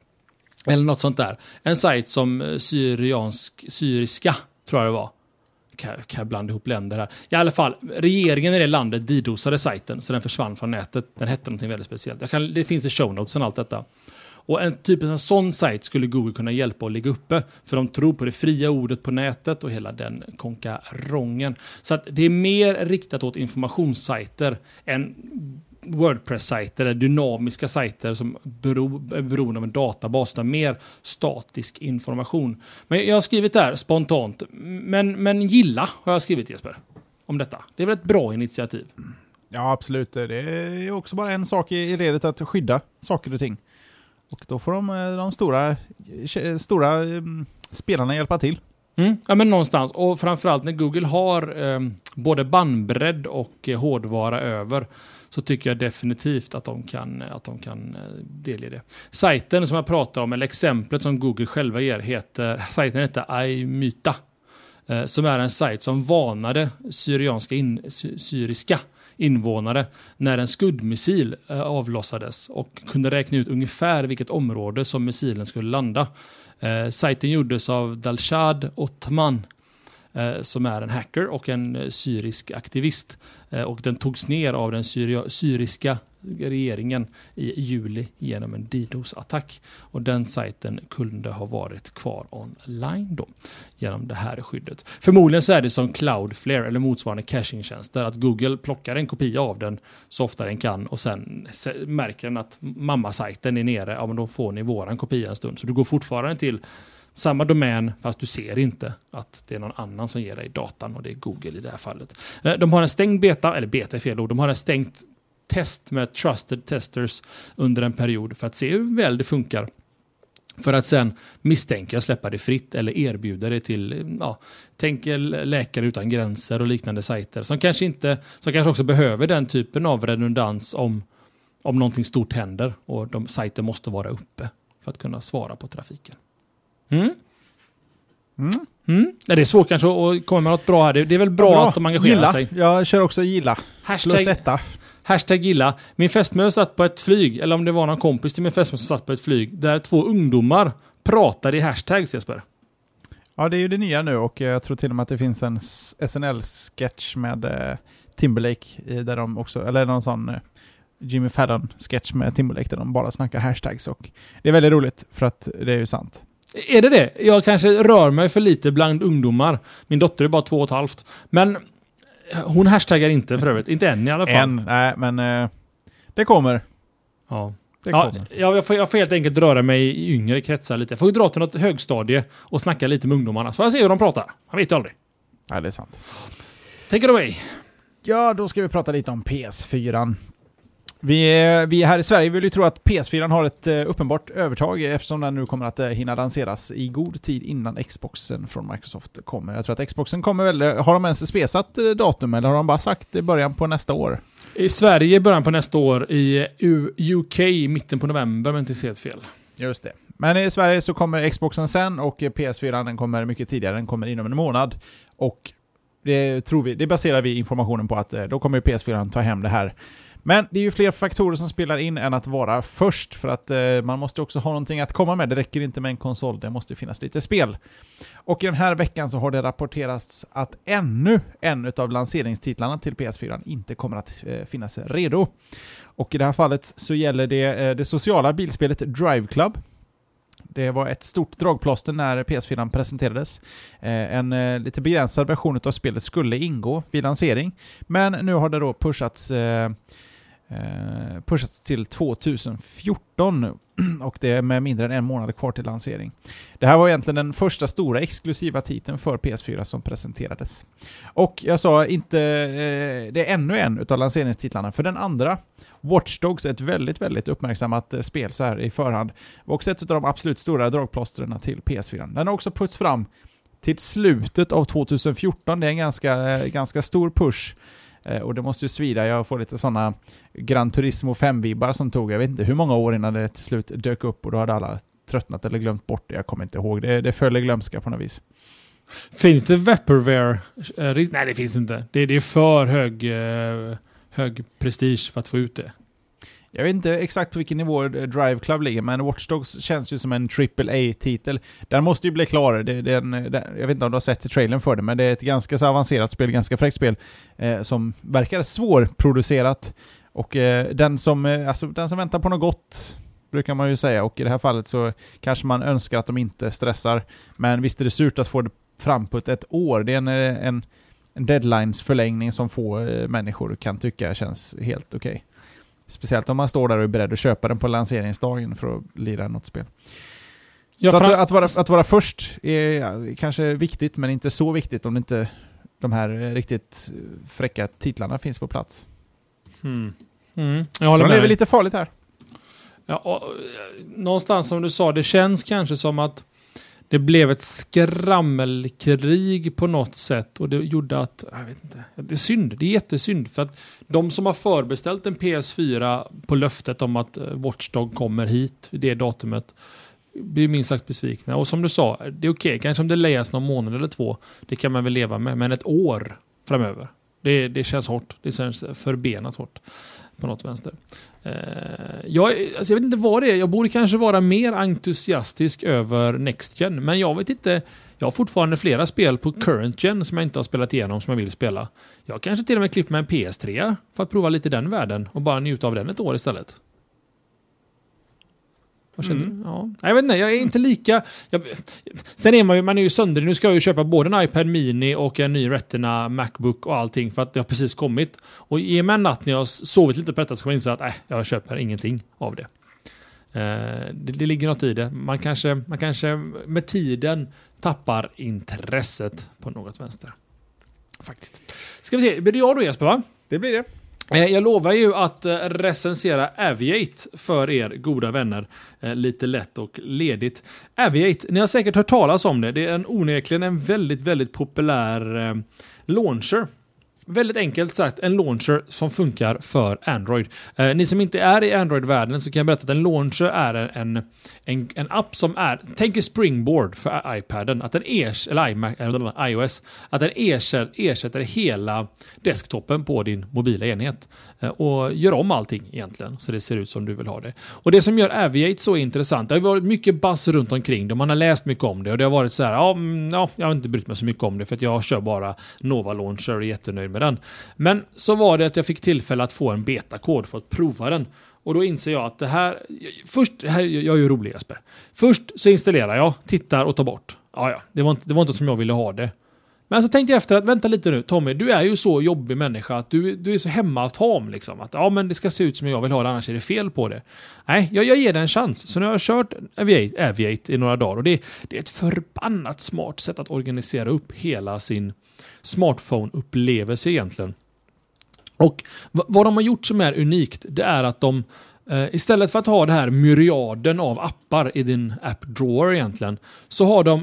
Eller något sånt där. En sajt som syriansk, syriska, tror jag det var, kan, kan jag blanda ihop länder här. I alla fall, regeringen i det landet didosade sajten så den försvann från nätet. Den hette någonting väldigt speciellt. Jag kan, det finns i show notes och allt detta. Och en typ av en sån sajt skulle Google kunna hjälpa att lägga uppe. För de tror på det fria ordet på nätet och hela den konkarongen. Så att det är mer riktat åt informationssajter än WordPress-sajter eller dynamiska sajter som beror, är beroende av en databas. Utan mer statisk information. Men jag har skrivit det här spontant. Men, men gilla har jag skrivit, Jesper, om detta. Det är väl ett bra initiativ? Ja, absolut. Det är också bara en sak i ledet att skydda saker och ting. Och då får de, de stora, stora um, spelarna hjälpa till. Mm, ja, men någonstans. Och framförallt när Google har eh, både bandbredd och eh, hårdvara över, så tycker jag definitivt att de kan, att de kan eh, delge det. Sajten som jag pratar om, eller exemplet som Google själva ger, heter, sajten heter iMyta. Eh, som är en sajt som varnade syrianska in, sy, syriska invånare när en skuddmissil eh, avlossades och kunde räkna ut ungefär vilket område som missilen skulle landa. Eh, sajten gjordes av Dalshad Othman eh, som är en hacker och en eh, syrisk aktivist. Eh, och den togs ner av den syri- syriska regeringen i juli genom en DDoS-attack. Och den sajten kunde ha varit kvar online då genom det här skyddet. Förmodligen så är det som Cloudflare eller motsvarande cachingtjänster, att Google plockar en kopia av den så ofta den kan och sen märker den att mammasajten är nere. Ja, men då får ni våran kopia en stund. Så du går fortfarande till samma domän, fast du ser inte att det är någon annan som ger dig datan, och det är Google i det här fallet. De har en stängd beta, eller beta är fel ord, de har en stängt test med trusted testers under en period för att se hur väl det funkar. För att sen misstänka släppa det fritt eller erbjuda det till, ja, tänk Läkare utan gränser och liknande sajter som kanske inte, som kanske också behöver den typen av redundans om, om någonting stort händer och de sajter måste vara uppe för att kunna svara på trafiken. Mm? Mm. Mm. Ja, det är svårt kanske att komma med något bra här. Det, det är väl bra, bra att de engagerar gilla. sig. Jag kör också gilla. Hashtag, hashtag gilla. Min fästmö satt på ett flyg, eller om det var någon kompis till min fästmö som satt på ett flyg, där två ungdomar pratade i hashtags, Jesper. Ja, det är ju det nya nu, och jag tror till och med att det finns en S N L-sketch med eh, Timberlake i, där de också, eller någon sån eh, Jimmy Fallon-sketch med Timberlake där de bara snackar hashtags, och det är väldigt roligt för att det är ju sant. Är det det? Jag kanske rör mig för lite bland ungdomar. Min dotter är bara två och ett halvt. Men hon hashtaggar inte för övrigt. Inte än i alla fall. Än, nej, men eh, det kommer. Ja. Det ja kommer. jag, får, jag får helt enkelt röra mig i yngre kretsar lite. Jag får dra till något högstadie och snacka lite med ungdomarna. Så får jag se hur de pratar. Man vet ju aldrig. Nej, det är sant. Take it away. Ja, då ska vi prata lite om P S fyra. Vi, vi här i Sverige vill ju tro att P S fyra har ett uh, uppenbart övertag eftersom den nu kommer att uh, hinna lanseras i god tid innan Xboxen från Microsoft kommer. Jag tror att Xboxen kommer väl, har de ens spesat uh, datum eller har de bara sagt i början på nästa år? I Sverige i början på nästa år, i U- UK i mitten på november, men inte ser ett fel. Just det. Men i Sverige så kommer Xboxen sen och P S fyra den kommer mycket tidigare, den kommer inom en månad, och det tror vi, det baserar vi informationen på att uh, då kommer P S fyra ta hem det här. Men det är ju fler faktorer som spelar in än att vara först, för att eh, man måste också ha någonting att komma med. Det räcker inte med en konsol, det måste finnas lite spel. Och i den här veckan så har det rapporterats att ännu en av lanseringstitlarna till P S fyra inte kommer att eh, finnas redo. Och i det här fallet så gäller det eh, det sociala bilspelet Drive Club. Det var ett stort dragplåster när P S fyra presenterades. Eh, en eh, lite begränsad version av spelet skulle ingå vid lansering. Men nu har det då pushats, eh, eh, pushats till tjugohundrafjorton och det är med mindre än en månad kvar till lansering. Det här var egentligen den första stora exklusiva titeln för P S fyra som presenterades. Och jag sa inte, eh, det är ännu en utav lanseringstitlarna, för den andra, Watch Dogs, ett väldigt, väldigt uppmärksammat eh, spel så här i förhand. Och också ett av de absolut stora dragplåsterna till P S fyra. Den har också puts fram till slutet av tjugohundrafjorton. Det är en ganska, eh, ganska stor push. Eh, och det måste ju svida. Jag får lite sådana Gran Turismo fem-vibbar som tog, jag vet inte hur många år innan det till slut dök upp, och då hade alla tröttnat eller glömt bort det. Jag kommer inte ihåg. Det, det följer glömska på något vis. Finns det Vaporware? Eh, nej, det finns inte. Det, det är för hög... Eh... hög prestige för att få ut det. Jag vet inte exakt på vilken nivå Drive Club ligger, men Watch Dogs känns ju som en triple A-titel. Den måste ju bli klar. Det, det en, det, jag vet inte om du har sett trailern för det, men det är ett ganska så avancerat spel, ganska fräckt spel eh, som verkar svårproducerat. Och eh, den, som, eh, alltså, den som väntar på något gott brukar man ju säga, och i det här fallet så kanske man önskar att de inte stressar. Men visst är det surt att få det fram på ett år. Det är en, en, en deadlines-förlängning som få eh, människor kan tycka känns helt okej. Okay. Speciellt om man står där och är beredd att köpa den på lanseringsdagen för att lira något spel. Ja, så att, att, vara, att vara först är ja, kanske viktigt, men inte så viktigt om inte de här riktigt fräcka titlarna finns på plats. Mm. Mm. Jag håller så med det är väl lite farligt här. Ja, och, någonstans som du sa, det känns kanske som att det blev ett skrammelkrig på något sätt, och det gjorde att, jag vet inte, det är synd, det är jättesynd, för att de som har förbeställt en P S fyra på löftet om att Watch Dogs kommer hit vid det datumet blir minst sagt besvikna. Och som du sa, det är okej, kanske om det läggs någon månad eller två, det kan man väl leva med, men ett år framöver, det, det känns hårt, det känns förbenat hårt på något vänster. Uh, jag, alltså jag vet inte vad det är. Jag borde kanske vara mer entusiastisk över Next Gen, men jag vet inte. Jag har fortfarande flera spel på Current Gen som jag inte har spelat igenom, som jag vill spela. Jag kanske till och med klippt med en P S tre för att prova lite den världen och bara njuta av den ett år istället. Vad känner mm. du? Ja. Jag vet inte, jag är inte lika... Jag, sen är man ju, man är ju sönder. Nu ska jag ju köpa både en iPad Mini och en ny Retina MacBook och allting, för att det har precis kommit. Och i en natt när jag har sovit lite på detta så kommer jag inse att äh, jag köper ingenting av det. Uh, det. Det ligger något i det. Man kanske, man kanske med tiden tappar intresset på något vänster. Faktiskt. Ska vi se, blir det jag då, Jesper, va? Det blir det. Jag lovar ju att recensera Aviate för er goda vänner. Lite lätt och ledigt. Aviate, ni har säkert hört talas om det. Det är en onekligen en väldigt, väldigt populär launcher. Väldigt enkelt sagt, en launcher som funkar för Android. Eh, ni som inte är i Android-världen så kan jag berätta att en launcher är en, en, en app som är, tänk er Springboard för iPaden, att den ers, eller iMac, eller iOS, att den ersätter, ersätter hela desktopen på din mobila enhet eh, och gör om allting egentligen så det ser ut som du vill ha det. Och det som gör Aviate så intressant, det har varit mycket buzz runt omkring det, man har läst mycket om det och det har varit så här, ja, ja jag har inte brytt mig så mycket om det för att jag kör bara Nova Launcher och är jättenöjd med den. Men så var det att jag fick tillfälle att få en betakod för att prova den. Och då inser jag att det här... Först, det här, jag är ju rolig, Jesper. Först så installerar jag, tittar och tar bort. Ja, ja, det var inte, det var inte som jag ville ha det. Men så tänkte jag efter att, vänta lite nu, Tommy, du är ju så jobbig människa att du, du är så hemmatam liksom. Att ja, men det ska se ut som jag vill ha det, annars är det fel på det. Nej, jag, jag ger det en chans. Så nu har jag kört Aviate, Aviate i några dagar. Och det, det är ett förbannat smart sätt att organisera upp hela sin smartphone-upplevelse egentligen. Och v- vad de har gjort som är unikt, det är att de eh, istället för att ha det här myriaden av appar i din app drawer egentligen, så har de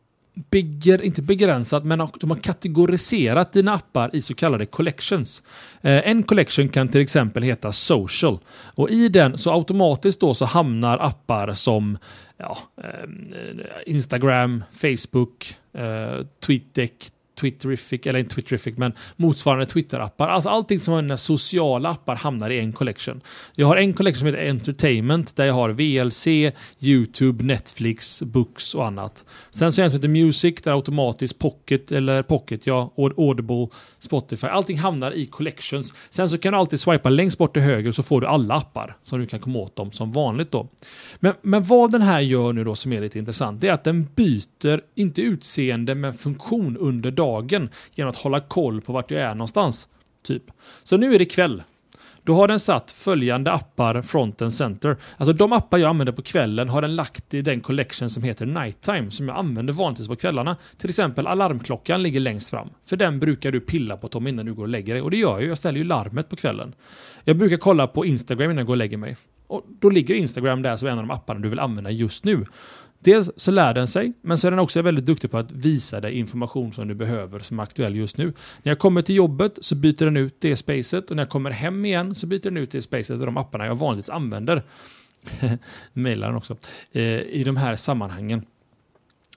Begär, inte begränsat, men de har kategoriserat dina appar i så kallade collections. Eh, en collection kan till exempel heta social. Och i den så automatiskt då så hamnar appar som ja, eh, Instagram, Facebook, eh, TweetDeck, Twitterific, eller inte Twitterific, men motsvarande Twitter-appar. Alltså allting som är sociala appar hamnar i en collection. Jag har en collection som heter Entertainment, där jag har V L C, YouTube, Netflix, Books och annat. Sen så är det en som heter Music, där automatiskt Pocket, eller Pocket, ja, Audible, Spotify. Allting hamnar i collections. Sen så kan du alltid swipa längst bort till höger, så får du alla appar som du kan komma åt dem som vanligt då. Men, men vad den här gör nu då som är lite intressant, det är att den byter inte utseende men funktion under dagen genom att hålla koll på vart jag är någonstans. Typ. Så nu är det kväll. Då har den satt följande appar front and center. Alltså de appar jag använder på kvällen har den lagt i den collection som heter Nighttime, som jag använder vanligtvis på kvällarna. Till exempel alarmklockan ligger längst fram. För den brukar du pilla på, Tom, innan du går och lägger dig. Och det gör jag ju. Jag ställer ju larmet på kvällen. Jag brukar kolla på Instagram innan jag går och lägger mig. Och då ligger Instagram där som en av de apparna du vill använda just nu. Dels så lär den sig, men så är den också väldigt duktig på att visa dig information som du behöver som är aktuell just nu. När jag kommer till jobbet så byter den ut det spacet, och när jag kommer hem igen så byter den ut det spacet och de apparna jag vanligtvis använder. Mailar den också. Eh, I de här sammanhangen.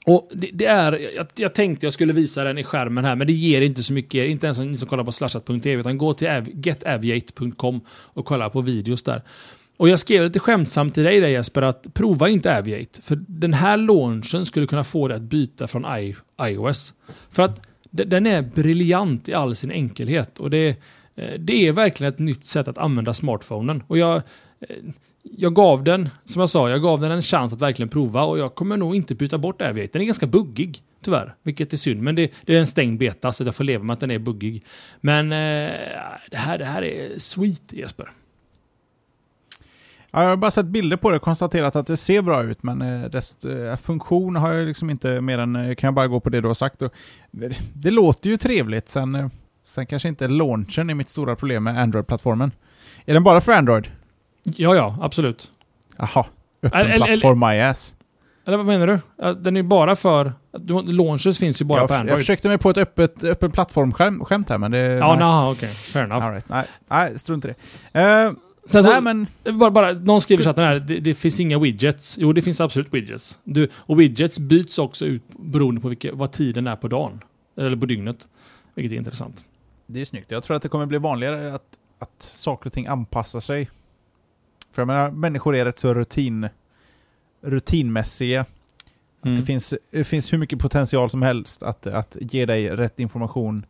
Och det, det är, jag, jag tänkte jag skulle visa den i skärmen här, men det ger inte så mycket, inte ens ni som kollar på slashat punkt tv, utan gå till av, get aviate punkt com och kolla på videos där. Och jag skrev lite skämtsamt till dig där, Jesper, att prova inte Aviate, för den här launchen skulle kunna få dig att byta från I, iOS. För att d- den är briljant i all sin enkelhet, och det, det är verkligen ett nytt sätt att använda smartphonen. Och jag... Jag gav den, som jag sa, jag gav den en chans att verkligen prova, och jag kommer nog inte byta bort Aviate. Den är ganska buggig, tyvärr, vilket är synd. Men det, det är en stängd beta, så jag får leva med att den är buggig. Men eh, det, här, det här är sweet, Jesper. Ja, jag har bara sett bilder på det och konstaterat att det ser bra ut, men eh, dess eh, funktion har jag liksom inte mer än, eh, kan jag bara gå på det du har sagt. Och, det, det låter ju trevligt, sen, eh, sen kanske inte launchen är mitt stora problem med Android-plattformen. Är den bara för Android? Ja, ja, absolut. Jaha, öppen Eller- plattform my ass. Eller vad menar du? Den är bara för... Launches finns ju bara Jag, på Android. jag försökte mig på ett öppet, öppen plattform-skämt här, men det... Ja, nej, okej. Okay. Fair enough. All right. Nej, nej, strunt i det. Uh, Sen så, nej, men... bara, bara, någon skriver så att den här, det, det finns inga widgets. Jo, det finns absolut widgets. Du, och widgets byts också ut beroende på vilka, vad tiden är på dagen. Eller på dygnet. Vilket är intressant. Det är snyggt. Jag tror att det kommer bli vanligare att, att saker och ting anpassar sig. För jag menar, människor är rätt så rutin, rutinmässiga. Mm. Det, finns, det finns hur mycket potential som helst att, att ge dig rätt information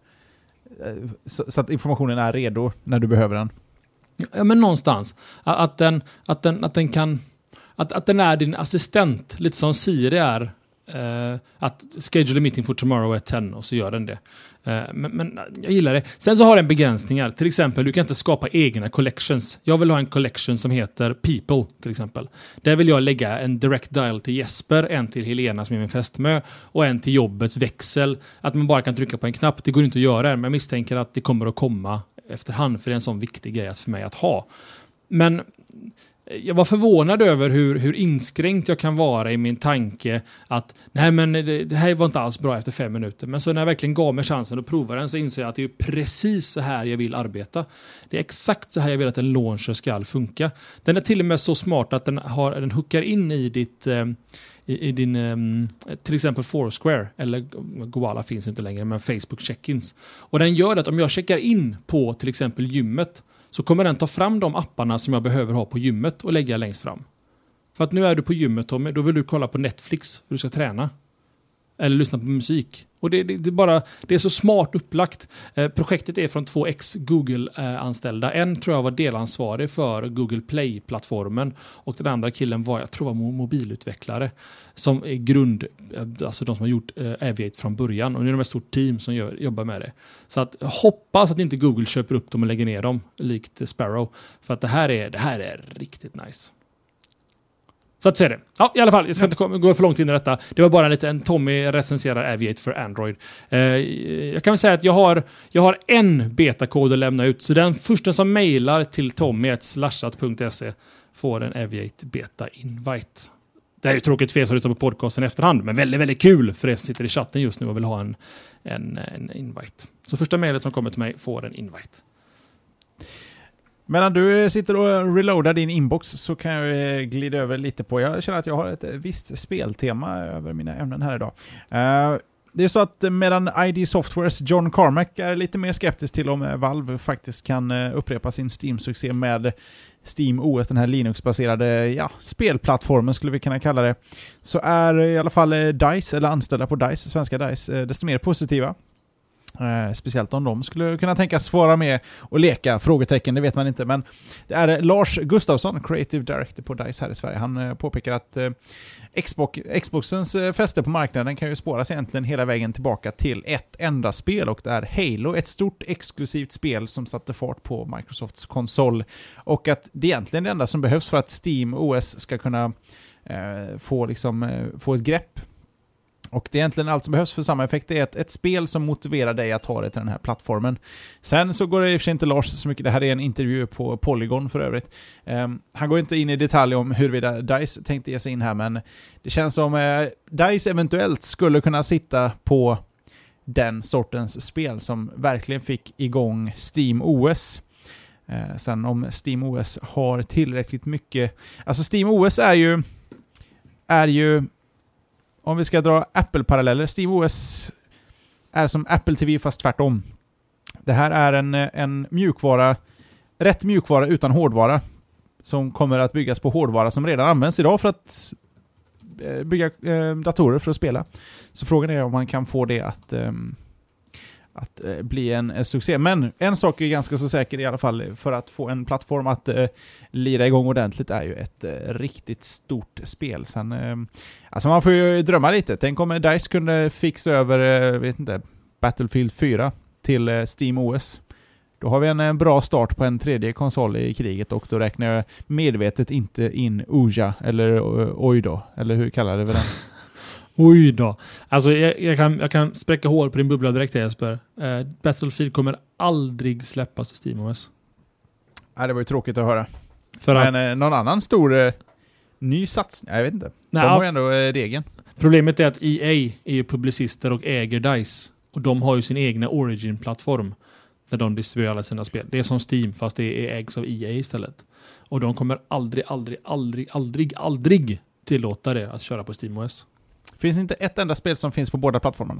så, så att informationen är redo när du behöver den. Ja, men någonstans. Att, att, den, att, den, att den kan... Att, att den är din assistent. Lite som Siri är. Uh, att schedule a meeting for tomorrow at ten, och så gör den det. Uh, men, men jag gillar det. Sen så har den begränsningar. Till exempel, du kan inte skapa egna collections. Jag vill ha en collection som heter People, till exempel. Där vill jag lägga en direct dial till Jesper, en till Helena som är min fästmö, och en till jobbets växel. Att man bara kan trycka på en knapp. Det går inte att göra, men jag misstänker att det kommer att komma efterhand, för det är en sån viktig grej för mig att ha. Men jag var förvånad över hur, hur inskränkt jag kan vara i min tanke att nej, men det, det här var inte alls bra efter fem minuter. Men så när jag verkligen gav mig chansen att prova den, så inser jag att det är precis så här jag vill arbeta. Det är exakt så här jag vill att en launcher ska funka. Den är till och med så smart att den, har, den hookar in i ditt... Eh, I, i din, um, till exempel Foursquare, eller Goala finns inte längre, men Facebook check-ins. Och den gör att om jag checkar in på till exempel gymmet, så kommer den ta fram de apparna som jag behöver ha på gymmet och lägga längst fram. För att nu är du på gymmet, Tommy, då vill du kolla på Netflix hur du ska träna. Eller lyssna på musik. Och det, det, det, är bara, det är så smart upplagt. Eh, projektet är från två ex-Google-anställda. Eh, en tror jag var delansvarig för Google Play-plattformen. Och den andra killen var, jag tror var mobilutvecklare. Som är grund, alltså de som har gjort eh, Aviate från början. Och nu är de ett stort team som gör, jobbar med det. Så att hoppas att inte Google köper upp dem och lägger ner dem. Likt Sparrow. För att det här är, det här är riktigt nice. Så att säga det. Ja, i alla fall. Jag ska inte gå för långt in i detta. Det var bara lite en Tommy recenserar Aviate för Android. Eh, jag kan väl säga att jag har, jag har en betakod att lämna ut. Så den första som mejlar till Tommy at slashat punkt se får en Aviate beta invite. Det är ju tråkigt för er som lyssnar på podcasten i efterhand, men väldigt, väldigt kul för er som sitter i chatten just nu och vill ha en, en, en invite. Så första mejlet som kommer till mig får en invite. Medan du sitter och reloadar din inbox så kan jag glida över lite på. Jag känner att jag har ett visst speltema över mina ämnen här idag. Uh, det är så att medan I D Softwares John Carmack är lite mer skeptisk till om Valve faktiskt kan upprepa sin Steam-succé med Steam O S, den här Linux-baserade ja, spelplattformen skulle vi kunna kalla det, så är i alla fall DICE, eller anställda på DICE, svenska DICE, desto mer positiva. Uh, speciellt om de skulle kunna tänkas vara med och leka, frågetecken, det vet man inte, men det är Lars Gustafsson, Creative Director på DICE här i Sverige. Han uh, påpekar att uh, Xbox, Xboxens uh, fäste på marknaden kan ju spåras egentligen hela vägen tillbaka till ett enda spel, och det är Halo, ett stort exklusivt spel som satte fart på Microsofts konsol, och att det egentligen det enda som behövs för att Steam O S ska kunna uh, få, liksom, uh, få ett grepp. Och det är egentligen allt som behövs för samma effekt. Det är ett, ett spel som motiverar dig att ta det till den här plattformen. Sen så går det i och för sig inte Lars så mycket. Det här är en intervju på Polygon för övrigt. Um, han går inte in i detalj om huruvida DICE tänkte ge sig in här, men det känns som uh, DICE eventuellt skulle kunna sitta på den sortens spel som verkligen fick igång Steam O S. Uh, sen om Steam O S har tillräckligt mycket... Alltså Steam O S är ju... är ju om vi ska dra Apple-paralleller, SteamOS är som Apple T V fast tvärtom. Det här är en, en mjukvara, rätt mjukvara utan hårdvara, som kommer att byggas på hårdvara som redan används idag för att bygga eh, datorer för att spela. Så frågan är om man kan få det att, eh, att eh, bli en, en succé. Men en sak är ganska så säker i alla fall, för att få en plattform att eh, lira igång ordentligt är ju ett eh, riktigt stort spel. Sen, eh, alltså man får ju drömma lite. Tänk om DICE kunde fixa över eh, vet inte, Battlefield fyra till eh, SteamOS. Då har vi en, en bra start på en tredje konsol i kriget, och då räknar jag medvetet inte in Ouya eller oj då, eller hur kallar det väl den? Oj då. Alltså jag, jag, kan, jag kan spräcka hål på din bubbla direkt, Jesper. Uh, Battlefield kommer aldrig släppas i SteamOS. Nej, det var ju tråkigt att höra. För Men att, eh, någon annan stor eh, ny satsning, jag vet inte. Nej, De har ju ja, ändå eh, regeln. Problemet är att E A är ju publicister och äger DICE. Och de har ju sin egna Origin-plattform där de distribuerar alla sina spel. Det är som Steam, fast det är ägs av E A istället. Och de kommer aldrig, aldrig, aldrig, aldrig, aldrig tillåta det att köra på SteamOS. Finns inte ett enda spel som finns på båda plattformarna?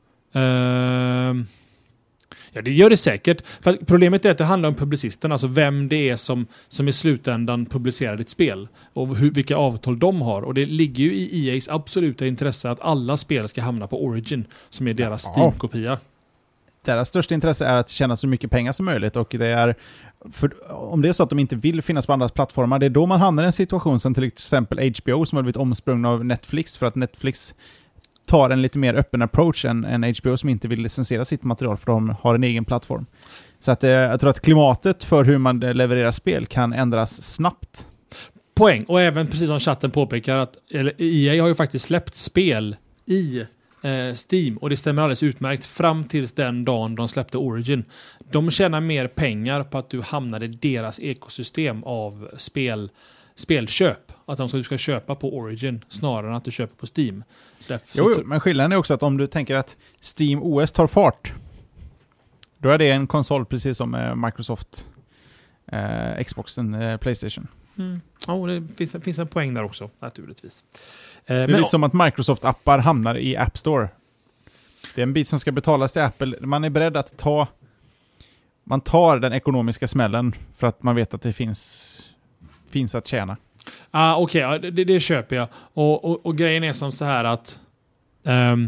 Uh, ja, det gör det säkert. För problemet är att det handlar om publicisten, alltså vem det är som, som i slutändan publicerar ditt spel. Och hur, vilka avtal de har. Och det ligger ju i E A:s absoluta intresse att alla spel ska hamna på Origin, som är deras Ja. Steam-kopia. Deras största intresse är att tjäna så mycket pengar som möjligt, och det är för, om det är så att de inte vill finnas på andra plattformar, det är då man hamnar i en situation som till exempel H B O som har blivit omsprungna av Netflix, för att Netflix tar en lite mer öppen approach än, än H B O som inte vill licensera sitt material för de har en egen plattform. Så att, eh, jag tror att klimatet för hur man levererar spel kan ändras snabbt. Poäng, och även precis som chatten påpekar att eller, E A har ju faktiskt släppt spel i eh, Steam, och det stämmer alldeles utmärkt fram tills den dagen de släppte Origin. De tjänar mer pengar på att du hamnar i deras ekosystem av spel, spelköp. Att de ska, du ska köpa på Origin snarare än att du köper på Steam. Därför Jo, så- jo, men skillnaden är också att om du tänker att SteamOS tar fart, då är det en konsol precis som eh, Microsoft, eh, Xboxen, eh, PlayStation. Mm. Ja, det finns, det finns en poäng där också, naturligtvis. Eh, Det är men, lite som att Microsoft-appar hamnar i App Store. Det är en bit som ska betalas till Apple. Man är beredd att ta... Man tar den ekonomiska smällen för att man vet att det finns, finns att tjäna. ah, Okej, okay, det, det köper jag. Och, och, och grejen är som så här att... Um,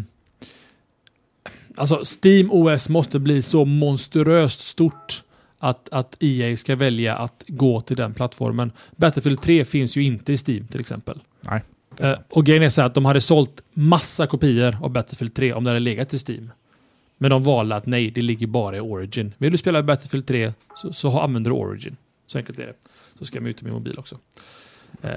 alltså, SteamOS måste bli så monstruöst stort att, att E A ska välja att gå till den plattformen. Battlefield tre finns ju inte i Steam till exempel. Nej. Uh, och grejen är så här att de hade sålt massa kopior av Battlefield tre om det hade legat i Steam. Men de valde att nej, det ligger bara i Origin. Vill du spela Battlefield tre så, så använder du Origin. Så enkelt är det. Så ska jag muta min mobil också. Uh,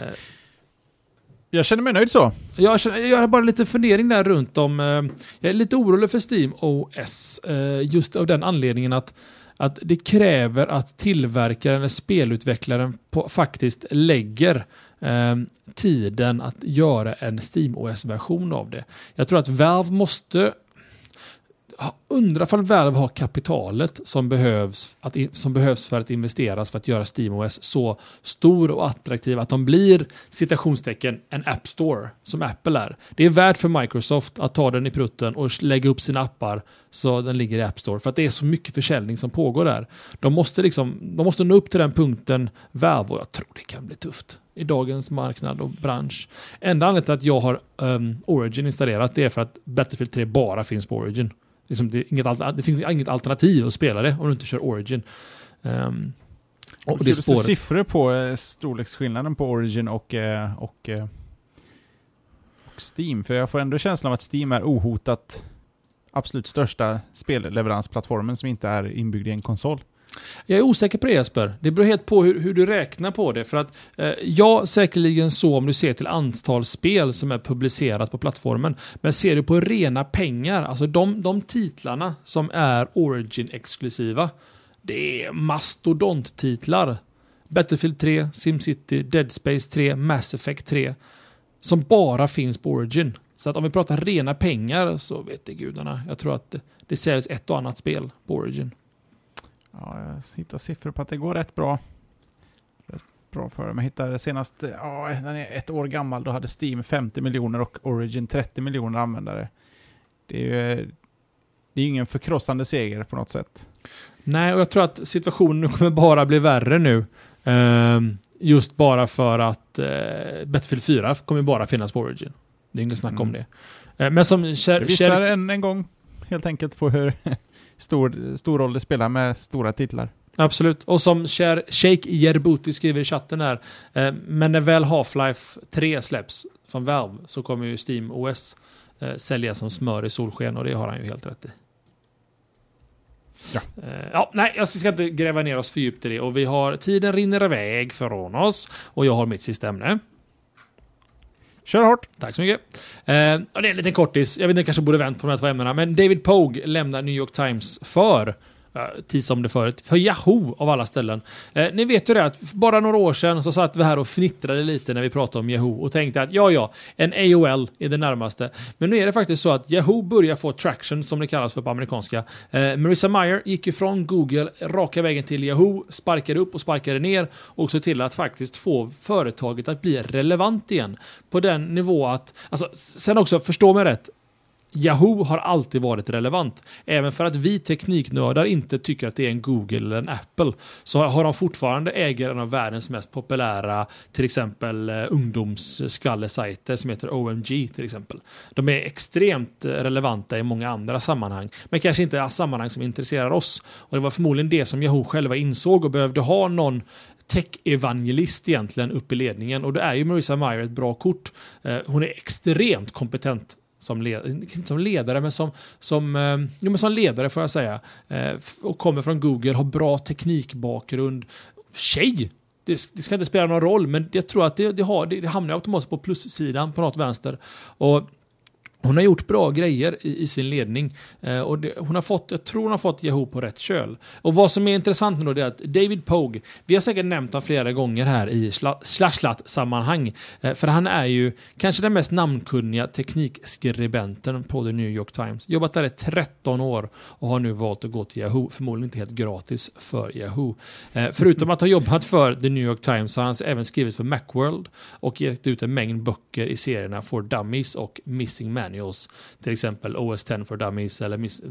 Jag känner mig nöjd så. jag, känner, jag har bara lite fundering där runt om... Uh, jag är lite orolig för SteamOS. Uh, just av den anledningen att att det kräver att tillverkaren eller spelutvecklaren på, faktiskt lägger eh, tiden att göra en SteamOS-version av det. Jag tror att Valve måste undra ifall Valve har kapitalet som behövs, att, som behövs för att investeras för att göra SteamOS så stor och attraktiv att de blir citationstecken en App Store som Apple är. Det är värt för Microsoft att ta den i prutten och lägga upp sina appar så den ligger i App Store, för att det är så mycket försäljning som pågår där. De måste, liksom, de måste nå upp till den punkten Valve, och jag tror det kan bli tufft i dagens marknad och bransch. Enda anledningen till att jag har um, Origin installerat, det är för att Battlefield tre bara finns på Origin. Liksom det, är inget, det finns inget alternativ att spela det om du inte kör Origin. Um, och det det är spåret. siffror på eh, storleksskillnaden på Origin och, eh, och, eh, och Steam. För jag får ändå känslan av att Steam är ohotat absolut största spelleveransplattformen som inte är inbyggd i en konsol. Jag är osäker på det, Jesper. Det beror helt på hur, hur du räknar på det. För att eh, ja, säkerligen så om du ser till antal spel som är publicerat på plattformen. Men ser du på rena pengar, alltså de, de titlarna som är Origin-exklusiva, det är mastodonttitlar. Battlefield tre, SimCity, Dead Space tre, Mass Effect tre, som bara finns på Origin. Så att om vi pratar rena pengar så vet det gudarna. Jag tror att det, det säljs ett och annat spel på Origin. Ja, jag hittar siffror på att det går rätt bra. bra för dem. Jag hittade senast, ja, den är ett år gammal, då hade Steam femtio miljoner och Origin trettio miljoner användare. Det är ju det är ingen förkrossande seger på något sätt. Nej, och jag tror att situationen kommer bara bli värre nu. Um, just bara för att uh, Battlefield fyra kommer bara finnas på Origin. Det är inget snack mm. om det. Uh, men som Cher- det visar Cher- en, en gång helt enkelt på hur stor, stor roll det spelar med stora titlar. Absolut. Och som Cher- Sheikh Yerbuti skriver i chatten här, uh, men när väl Half-Life tre släpps från Valve så kommer ju Steam O S uh, sälja som smör i solsken, och det har han ju helt rätt i. Ja. Uh, ja, nej, jag ska inte gräva ner oss för djupt i det. Och vi har, tiden rinner iväg från oss. Och jag har mitt sista ämne. Kör hårt. Tack så mycket. Uh, det är en liten kortis. Jag vet inte, jag kanske borde vänt på de här två ämnena. Men David Pogue lämnar New York Times för... Uh, tis om det förut. För Yahoo av alla ställen. Uh, ni vet ju det att bara några år sedan så satt vi här och fnittrade lite när vi pratade om Yahoo och tänkte att ja, ja, en A O L är det närmaste. Men nu är det faktiskt så att Yahoo börjar få traction, som det kallas för på amerikanska. Uh, Marissa Mayer gick ju från Google raka vägen till Yahoo, sparkade upp och sparkade ner och så till att faktiskt få företaget att bli relevant igen. På den nivå att, alltså, sen också, förstå mig rätt, Yahoo har alltid varit relevant. Även för att vi tekniknördar inte tycker att det är en Google eller en Apple, så har de fortfarande äger en av världens mest populära, till exempel uh, ungdomsskvallersajter som heter O M G till exempel. De är extremt relevanta i många andra sammanhang, men kanske inte i sammanhang som intresserar oss. Och det var förmodligen det som Yahoo själva insåg och behövde ha någon tech-evangelist egentligen upp i ledningen. Och det är ju Marissa Mayer ett bra kort. Uh, hon är extremt kompetent Som, led, som ledare, men som, som, eh, jo, men som ledare får jag säga. Eh, och kommer från Google, har bra teknikbakgrund. Tjej! Det, det ska inte spela någon roll, men jag tror att det, det, har, det, det hamnar automatiskt på plussidan på något vänster. Och hon har gjort bra grejer i, i sin ledning. Eh, och det, hon har fått, jag tror hon har fått Yahoo på rätt köl. Och vad som är intressant nu då är att David Pogue, vi har säkert nämnt honom flera gånger här i Slashlat-sammanhang. Eh, för han är ju kanske den mest namnkunniga teknikskribenten på The New York Times. Jobbat där i tretton år och har nu valt att gå till Yahoo. Förmodligen inte helt gratis för Yahoo. Eh, förutom att ha jobbat för The New York Times så har han även skrivit för Macworld och gett ut en mängd böcker i serierna For Dummies och Missing Man. Till exempel O S tio for Dummies eller Miss,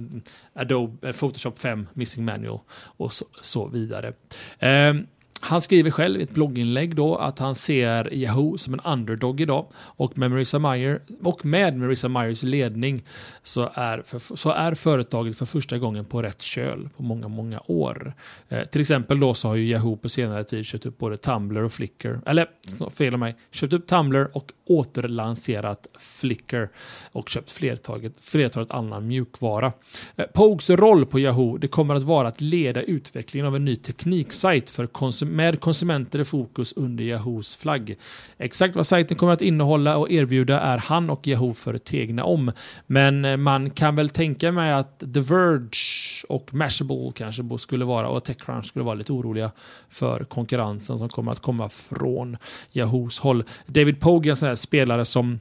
Adobe Photoshop fem Missing Manual och så, så vidare. Eh, han skriver själv i ett blogginlägg då att han ser Yahoo som en underdog idag, och med Marissa Mayer och med Marissa Mayers ledning så är, för, så är företaget för första gången på rätt köl på många, många år. Eh, till exempel då så har ju Yahoo på senare tid köpt upp både Tumblr och Flickr, eller fel av mig, köpt upp Tumblr och återlanserat Flickr och köpt flertalet, flertalet annan mjukvara. Eh, Pogues roll på Yahoo, det kommer att vara att leda utvecklingen av en ny tekniksajt för konsum- med konsumenter i fokus under Yahoos flagg. Exakt vad sajten kommer att innehålla och erbjuda är han och Yahoo förtegna om. Men man kan väl tänka mig att The Verge och Mashable kanske skulle vara, och TechCrunch skulle vara lite oroliga för konkurrensen som kommer att komma från Yahoos håll. David Pogue är en sån här spelare som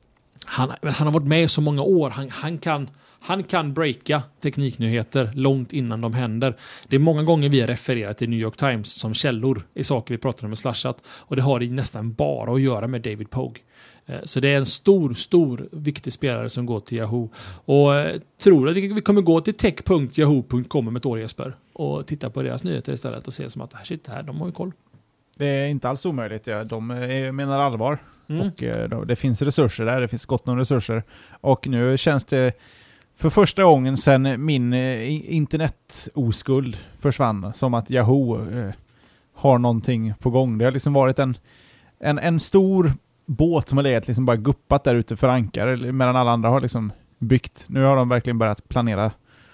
han, han har varit med i så många år. Han, han kan Han kan breaka tekniknyheter långt innan de händer. Det är många gånger vi har refererat till New York Times som källor i saker vi pratar om med Slashat. Och det har det nästan bara att göra med David Pogue. Så det är en stor, stor, viktig spelare som går till Yahoo. Och tror att vi kommer gå till tech punkt yahoo punkt com om ett år, Jesper, och titta på deras nyheter istället och se som att shit, det här, de har ju koll. Det är inte alls omöjligt. Ja. De menar allvar. Mm. Och det finns resurser där. Det finns gott om resurser. Och nu känns det för första gången sedan min internet-oskuld försvann som att Yahoo eh, har någonting på gång. Det har liksom varit en, en, en stor båt som har legat liksom bara guppat där ute för ankar medan alla andra har liksom byggt. Nu har de verkligen börjat planera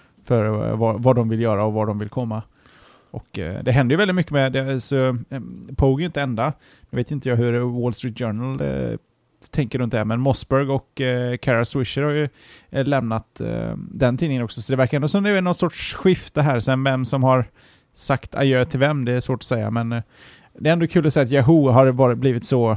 för eh, vad, vad de vill göra och var de vill komma. Och eh, det händer ju väldigt mycket med det. Så, eh, Pogue är inte enda. Jag vet inte jag hur Wall Street Journal eh, tänker runt det, men Mossberg och eh, Kara Swisher har ju eh, lämnat eh, den tidningen också, så det verkar ändå som det är någon sorts skifte här. Sen vem som har sagt adjö till vem, det är svårt att säga, men eh, det är ändå kul att säga att Yahoo har varit, blivit så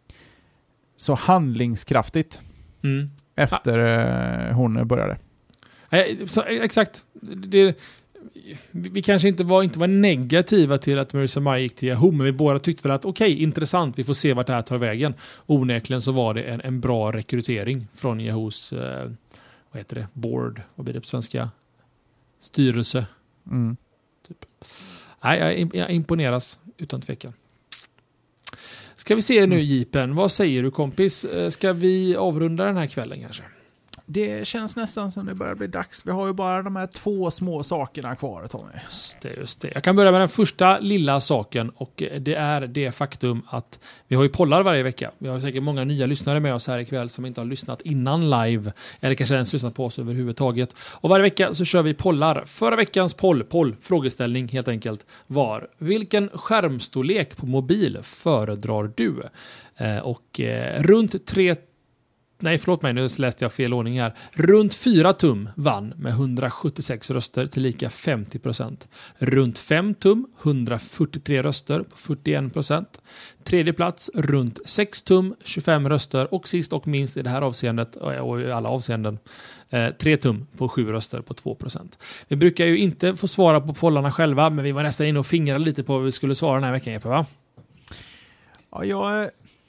så handlingskraftigt mm. efter eh, hon började. Eh, så, exakt. Det, vi, vi kanske inte var, inte var negativa till att Marissa Mayer gick till Yahoo, men vi båda tyckte väl att okej, okay, intressant, vi får se vart det här tar vägen. Onekligen så var det en, en bra rekrytering från Yahoos eh, vad heter det? Board, vad blir det på svenska? Styrelse. Mm. Typ. Nej, jag, jag imponeras utan tvekan. Ska vi se nu, Jeepen. Vad säger du, kompis? Ska vi avrunda den här kvällen kanske? Det känns nästan som det börjar bli dags. Vi har ju bara de här två små sakerna kvar, Tommy. Just det, just det. Jag kan börja med den första lilla saken, och det är det faktum att vi har ju pollar varje vecka. Vi har säkert många nya lyssnare med oss här ikväll som inte har lyssnat innan live, eller kanske ens lyssnat på oss överhuvudtaget. Och varje vecka så kör vi pollar. Förra veckans poll, poll, frågeställning helt enkelt, var: vilken skärmstorlek på mobil föredrar du? Eh, och eh, runt tre Nej, förlåt mig, nu läste jag fel ordning här. Runt fyra tum vann med hundrasjuttiosex röster till lika femtio procent. Runt fem tum, hundrafyrtiotre röster på fyrtioen procent. Tredje plats, runt sex tum, tjugofem röster. Och sist och minst i det här avseendet, och i alla avseenden, eh, tre tum på sju röster på två procent. Vi brukar ju inte få svara på pollarna själva, men vi var nästan inne och fingrade lite på vad vi skulle svara den här veckan, Jeppe, va? Ja, jag...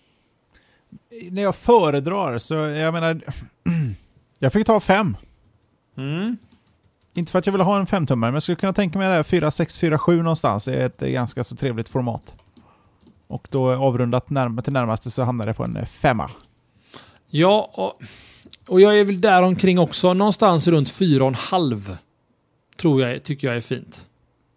När jag föredrar så, jag menar, jag fick ta fem. Mm. Inte för att jag vill ha en femtummare, men jag skulle kunna tänka mig det här fyra sex fyra sju någonstans. Det är ett ganska så trevligt format. Och då avrundat närmare till närmaste så hamnar det på en femma. Ja, och, och jag är väl där omkring också. Någonstans runt fyra och en halv tror jag, tycker jag är fint.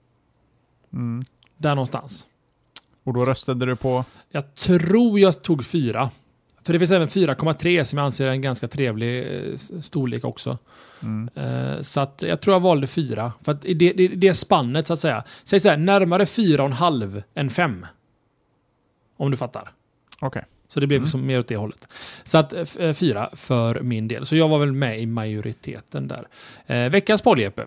Mm. Där någonstans. Och då röstade du på? Jag tror jag tog fyra. För det finns även fyra komma tre som jag anser är en ganska trevlig storlek också. Mm. Uh, så att jag tror jag valde fyra. För att det, det, det är spannet så att säga. Säg så här, närmare fyra och en halv än fem. Om du fattar. Okej. Okay. Så det blev mm. som mer åt det hållet. Så att uh, fyra för min del. Så jag var väl med i majoriteten där. Uh, veckans podd, Jeppe.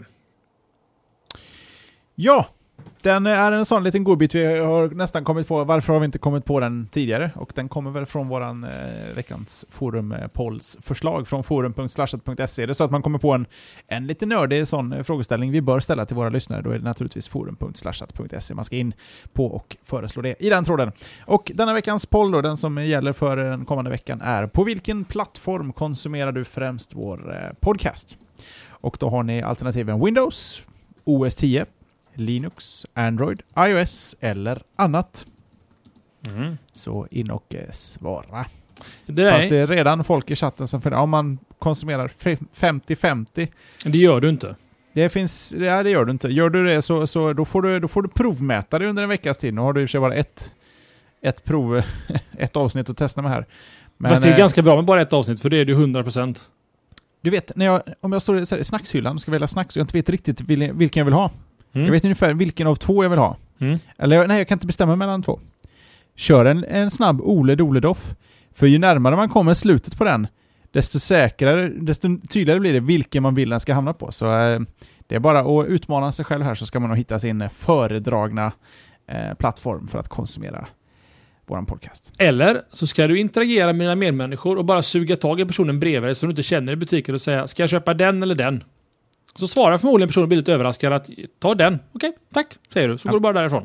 Ja. Den är en sån liten godbit. Vi har nästan kommit på. Varför har vi inte kommit på den tidigare? Och den kommer väl från våran eh, veckans forum eh, polls förslag från forum punkt slashat punkt se. Det är så att man kommer på en, en lite nördig sån eh, frågeställning vi bör ställa till våra lyssnare. Då är det naturligtvis forum punkt slashat punkt se. Man ska in på och föreslå det i den tråden. Och denna veckans poll då, den som gäller för den kommande veckan, är: på vilken plattform konsumerar du främst vår eh, podcast? Och då har ni alternativen Windows, O S tio, Linux, Android, iOS eller annat. Mm. Så in och eh, svara. Det Fast det är redan folk i chatten som frågar om man konsumerar femtio femtio. Det gör du inte. Det finns, ja, det gör du inte. Gör du det så, så då, får du, då får du provmäta det under en veckas tid. Nu har du i och för sig bara ett, ett prov, ett avsnitt att testa med här. Men, fast det är eh, ganska bra med bara ett avsnitt, för det är det hundra procent. Du vet, när jag, om jag står i, så här, i snackshyllan och ska välja snacks och jag inte vet riktigt vilken jag vill ha. Mm. Jag vet ungefär vilken av två jag vill ha. Mm. Eller nej, jag kan inte bestämma mellan två. Kör en, en snabb Ole Dole Doff. För ju närmare man kommer slutet på den, desto säkrare, desto tydligare blir det vilken man vill den ska hamna på. Så eh, det är bara att utmana sig själv här, så ska man nog hitta sin föredragna eh, plattform för att konsumera våran podcast. Eller så ska du interagera med dina medmänniskor och bara suga tag i personen bredvid dig som du inte känner i butiken och säga: ska jag köpa den eller den? Så svarar förmodligen personen, blir lite överraskad, att ta den. Okej, okay, tack, säger du. Så ja. Går du bara därifrån.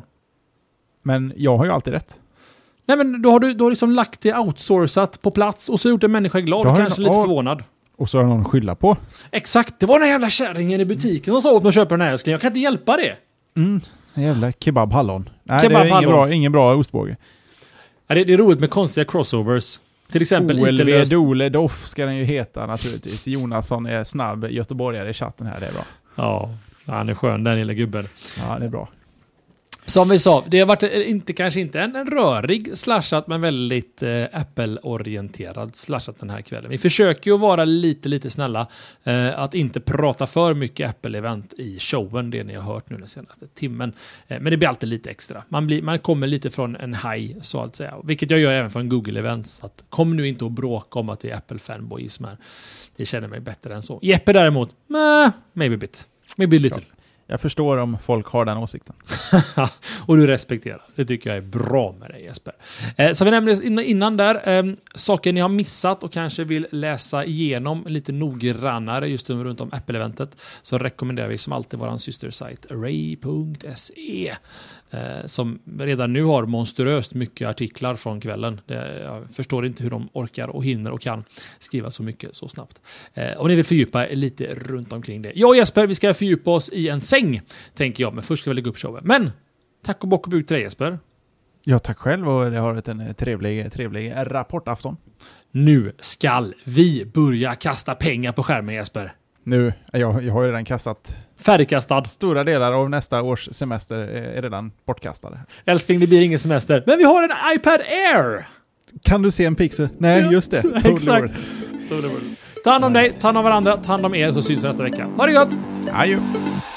Men jag har ju alltid rätt. Nej, men då har du, då har liksom lagt det outsourcat på plats och så gjort en människa glad och kanske lite förvånad. Och så har någon skylla på. Exakt, det var den jävla kärringen i butiken som sa åt mig att köpa den här älskling. Jag kan inte hjälpa det. Mm, jävla kebab-hallon. Nej, kebab det är ingen bra, ingen bra ostbåge. Ja, det, det är roligt med konstiga crossovers. Till exempel O L V Dole Doff ska den ju heta naturligtvis. Jonasson är snabb göteborgare i chatten här, det är bra. Ja, han är skön, den lilla gubben. Ja, det är bra. Som vi sa, det har varit inte, kanske inte en, en rörig slashat, men väldigt eh, Apple-orienterad slashat den här kvällen. Vi försöker ju vara lite, lite snälla. Eh, att inte prata för mycket Apple-event i showen, det ni har hört nu den senaste timmen. Eh, men det blir alltid lite extra. Man, blir, man kommer lite från en high, så att säga. Vilket jag gör även från Google-event. Så att, kom nu inte att bråka om att det är Apple-fanboys här. Det känner mig bättre än så. Jeppe däremot, nah, maybe a bit. Maybe a little. Jag förstår om folk har den åsikten. Och du respekterar. Det tycker jag är bra med dig, Jesper. Eh, så vi nämnde innan där, eh, saker ni har missat och kanske vill läsa igenom lite noggrannare just runt om Apple-eventet, så rekommenderar vi som alltid våran systersajt array punkt se. Eh, som redan nu har monsteröst mycket artiklar från kvällen. Det, jag förstår inte hur de orkar och hinner och kan skriva så mycket så snabbt. Eh, och ni vill fördjupa lite runt omkring det. Jag och Jesper, vi ska fördjupa oss i en säng, tänker jag. Men först ska vi lägga upp showen. Men, tack och bock och buk till dig, Jesper. Ja, tack själv, och det har varit en trevlig, trevlig rapportafton. Nu skall vi börja kasta pengar på skärmen, Jesper. Nu, jag, jag har ju redan kastat... Färdigkastad. Stora delar av nästa års semester är redan bortkastade. Älskling, det blir ingen semester. Men vi har en iPad Air! Kan du se en Pixel? Nej, ja, just det. Exakt. Ta hand om dig, ta hand om varandra, ta hand om er, så syns vi nästa vecka. Ha det gott! Adjö.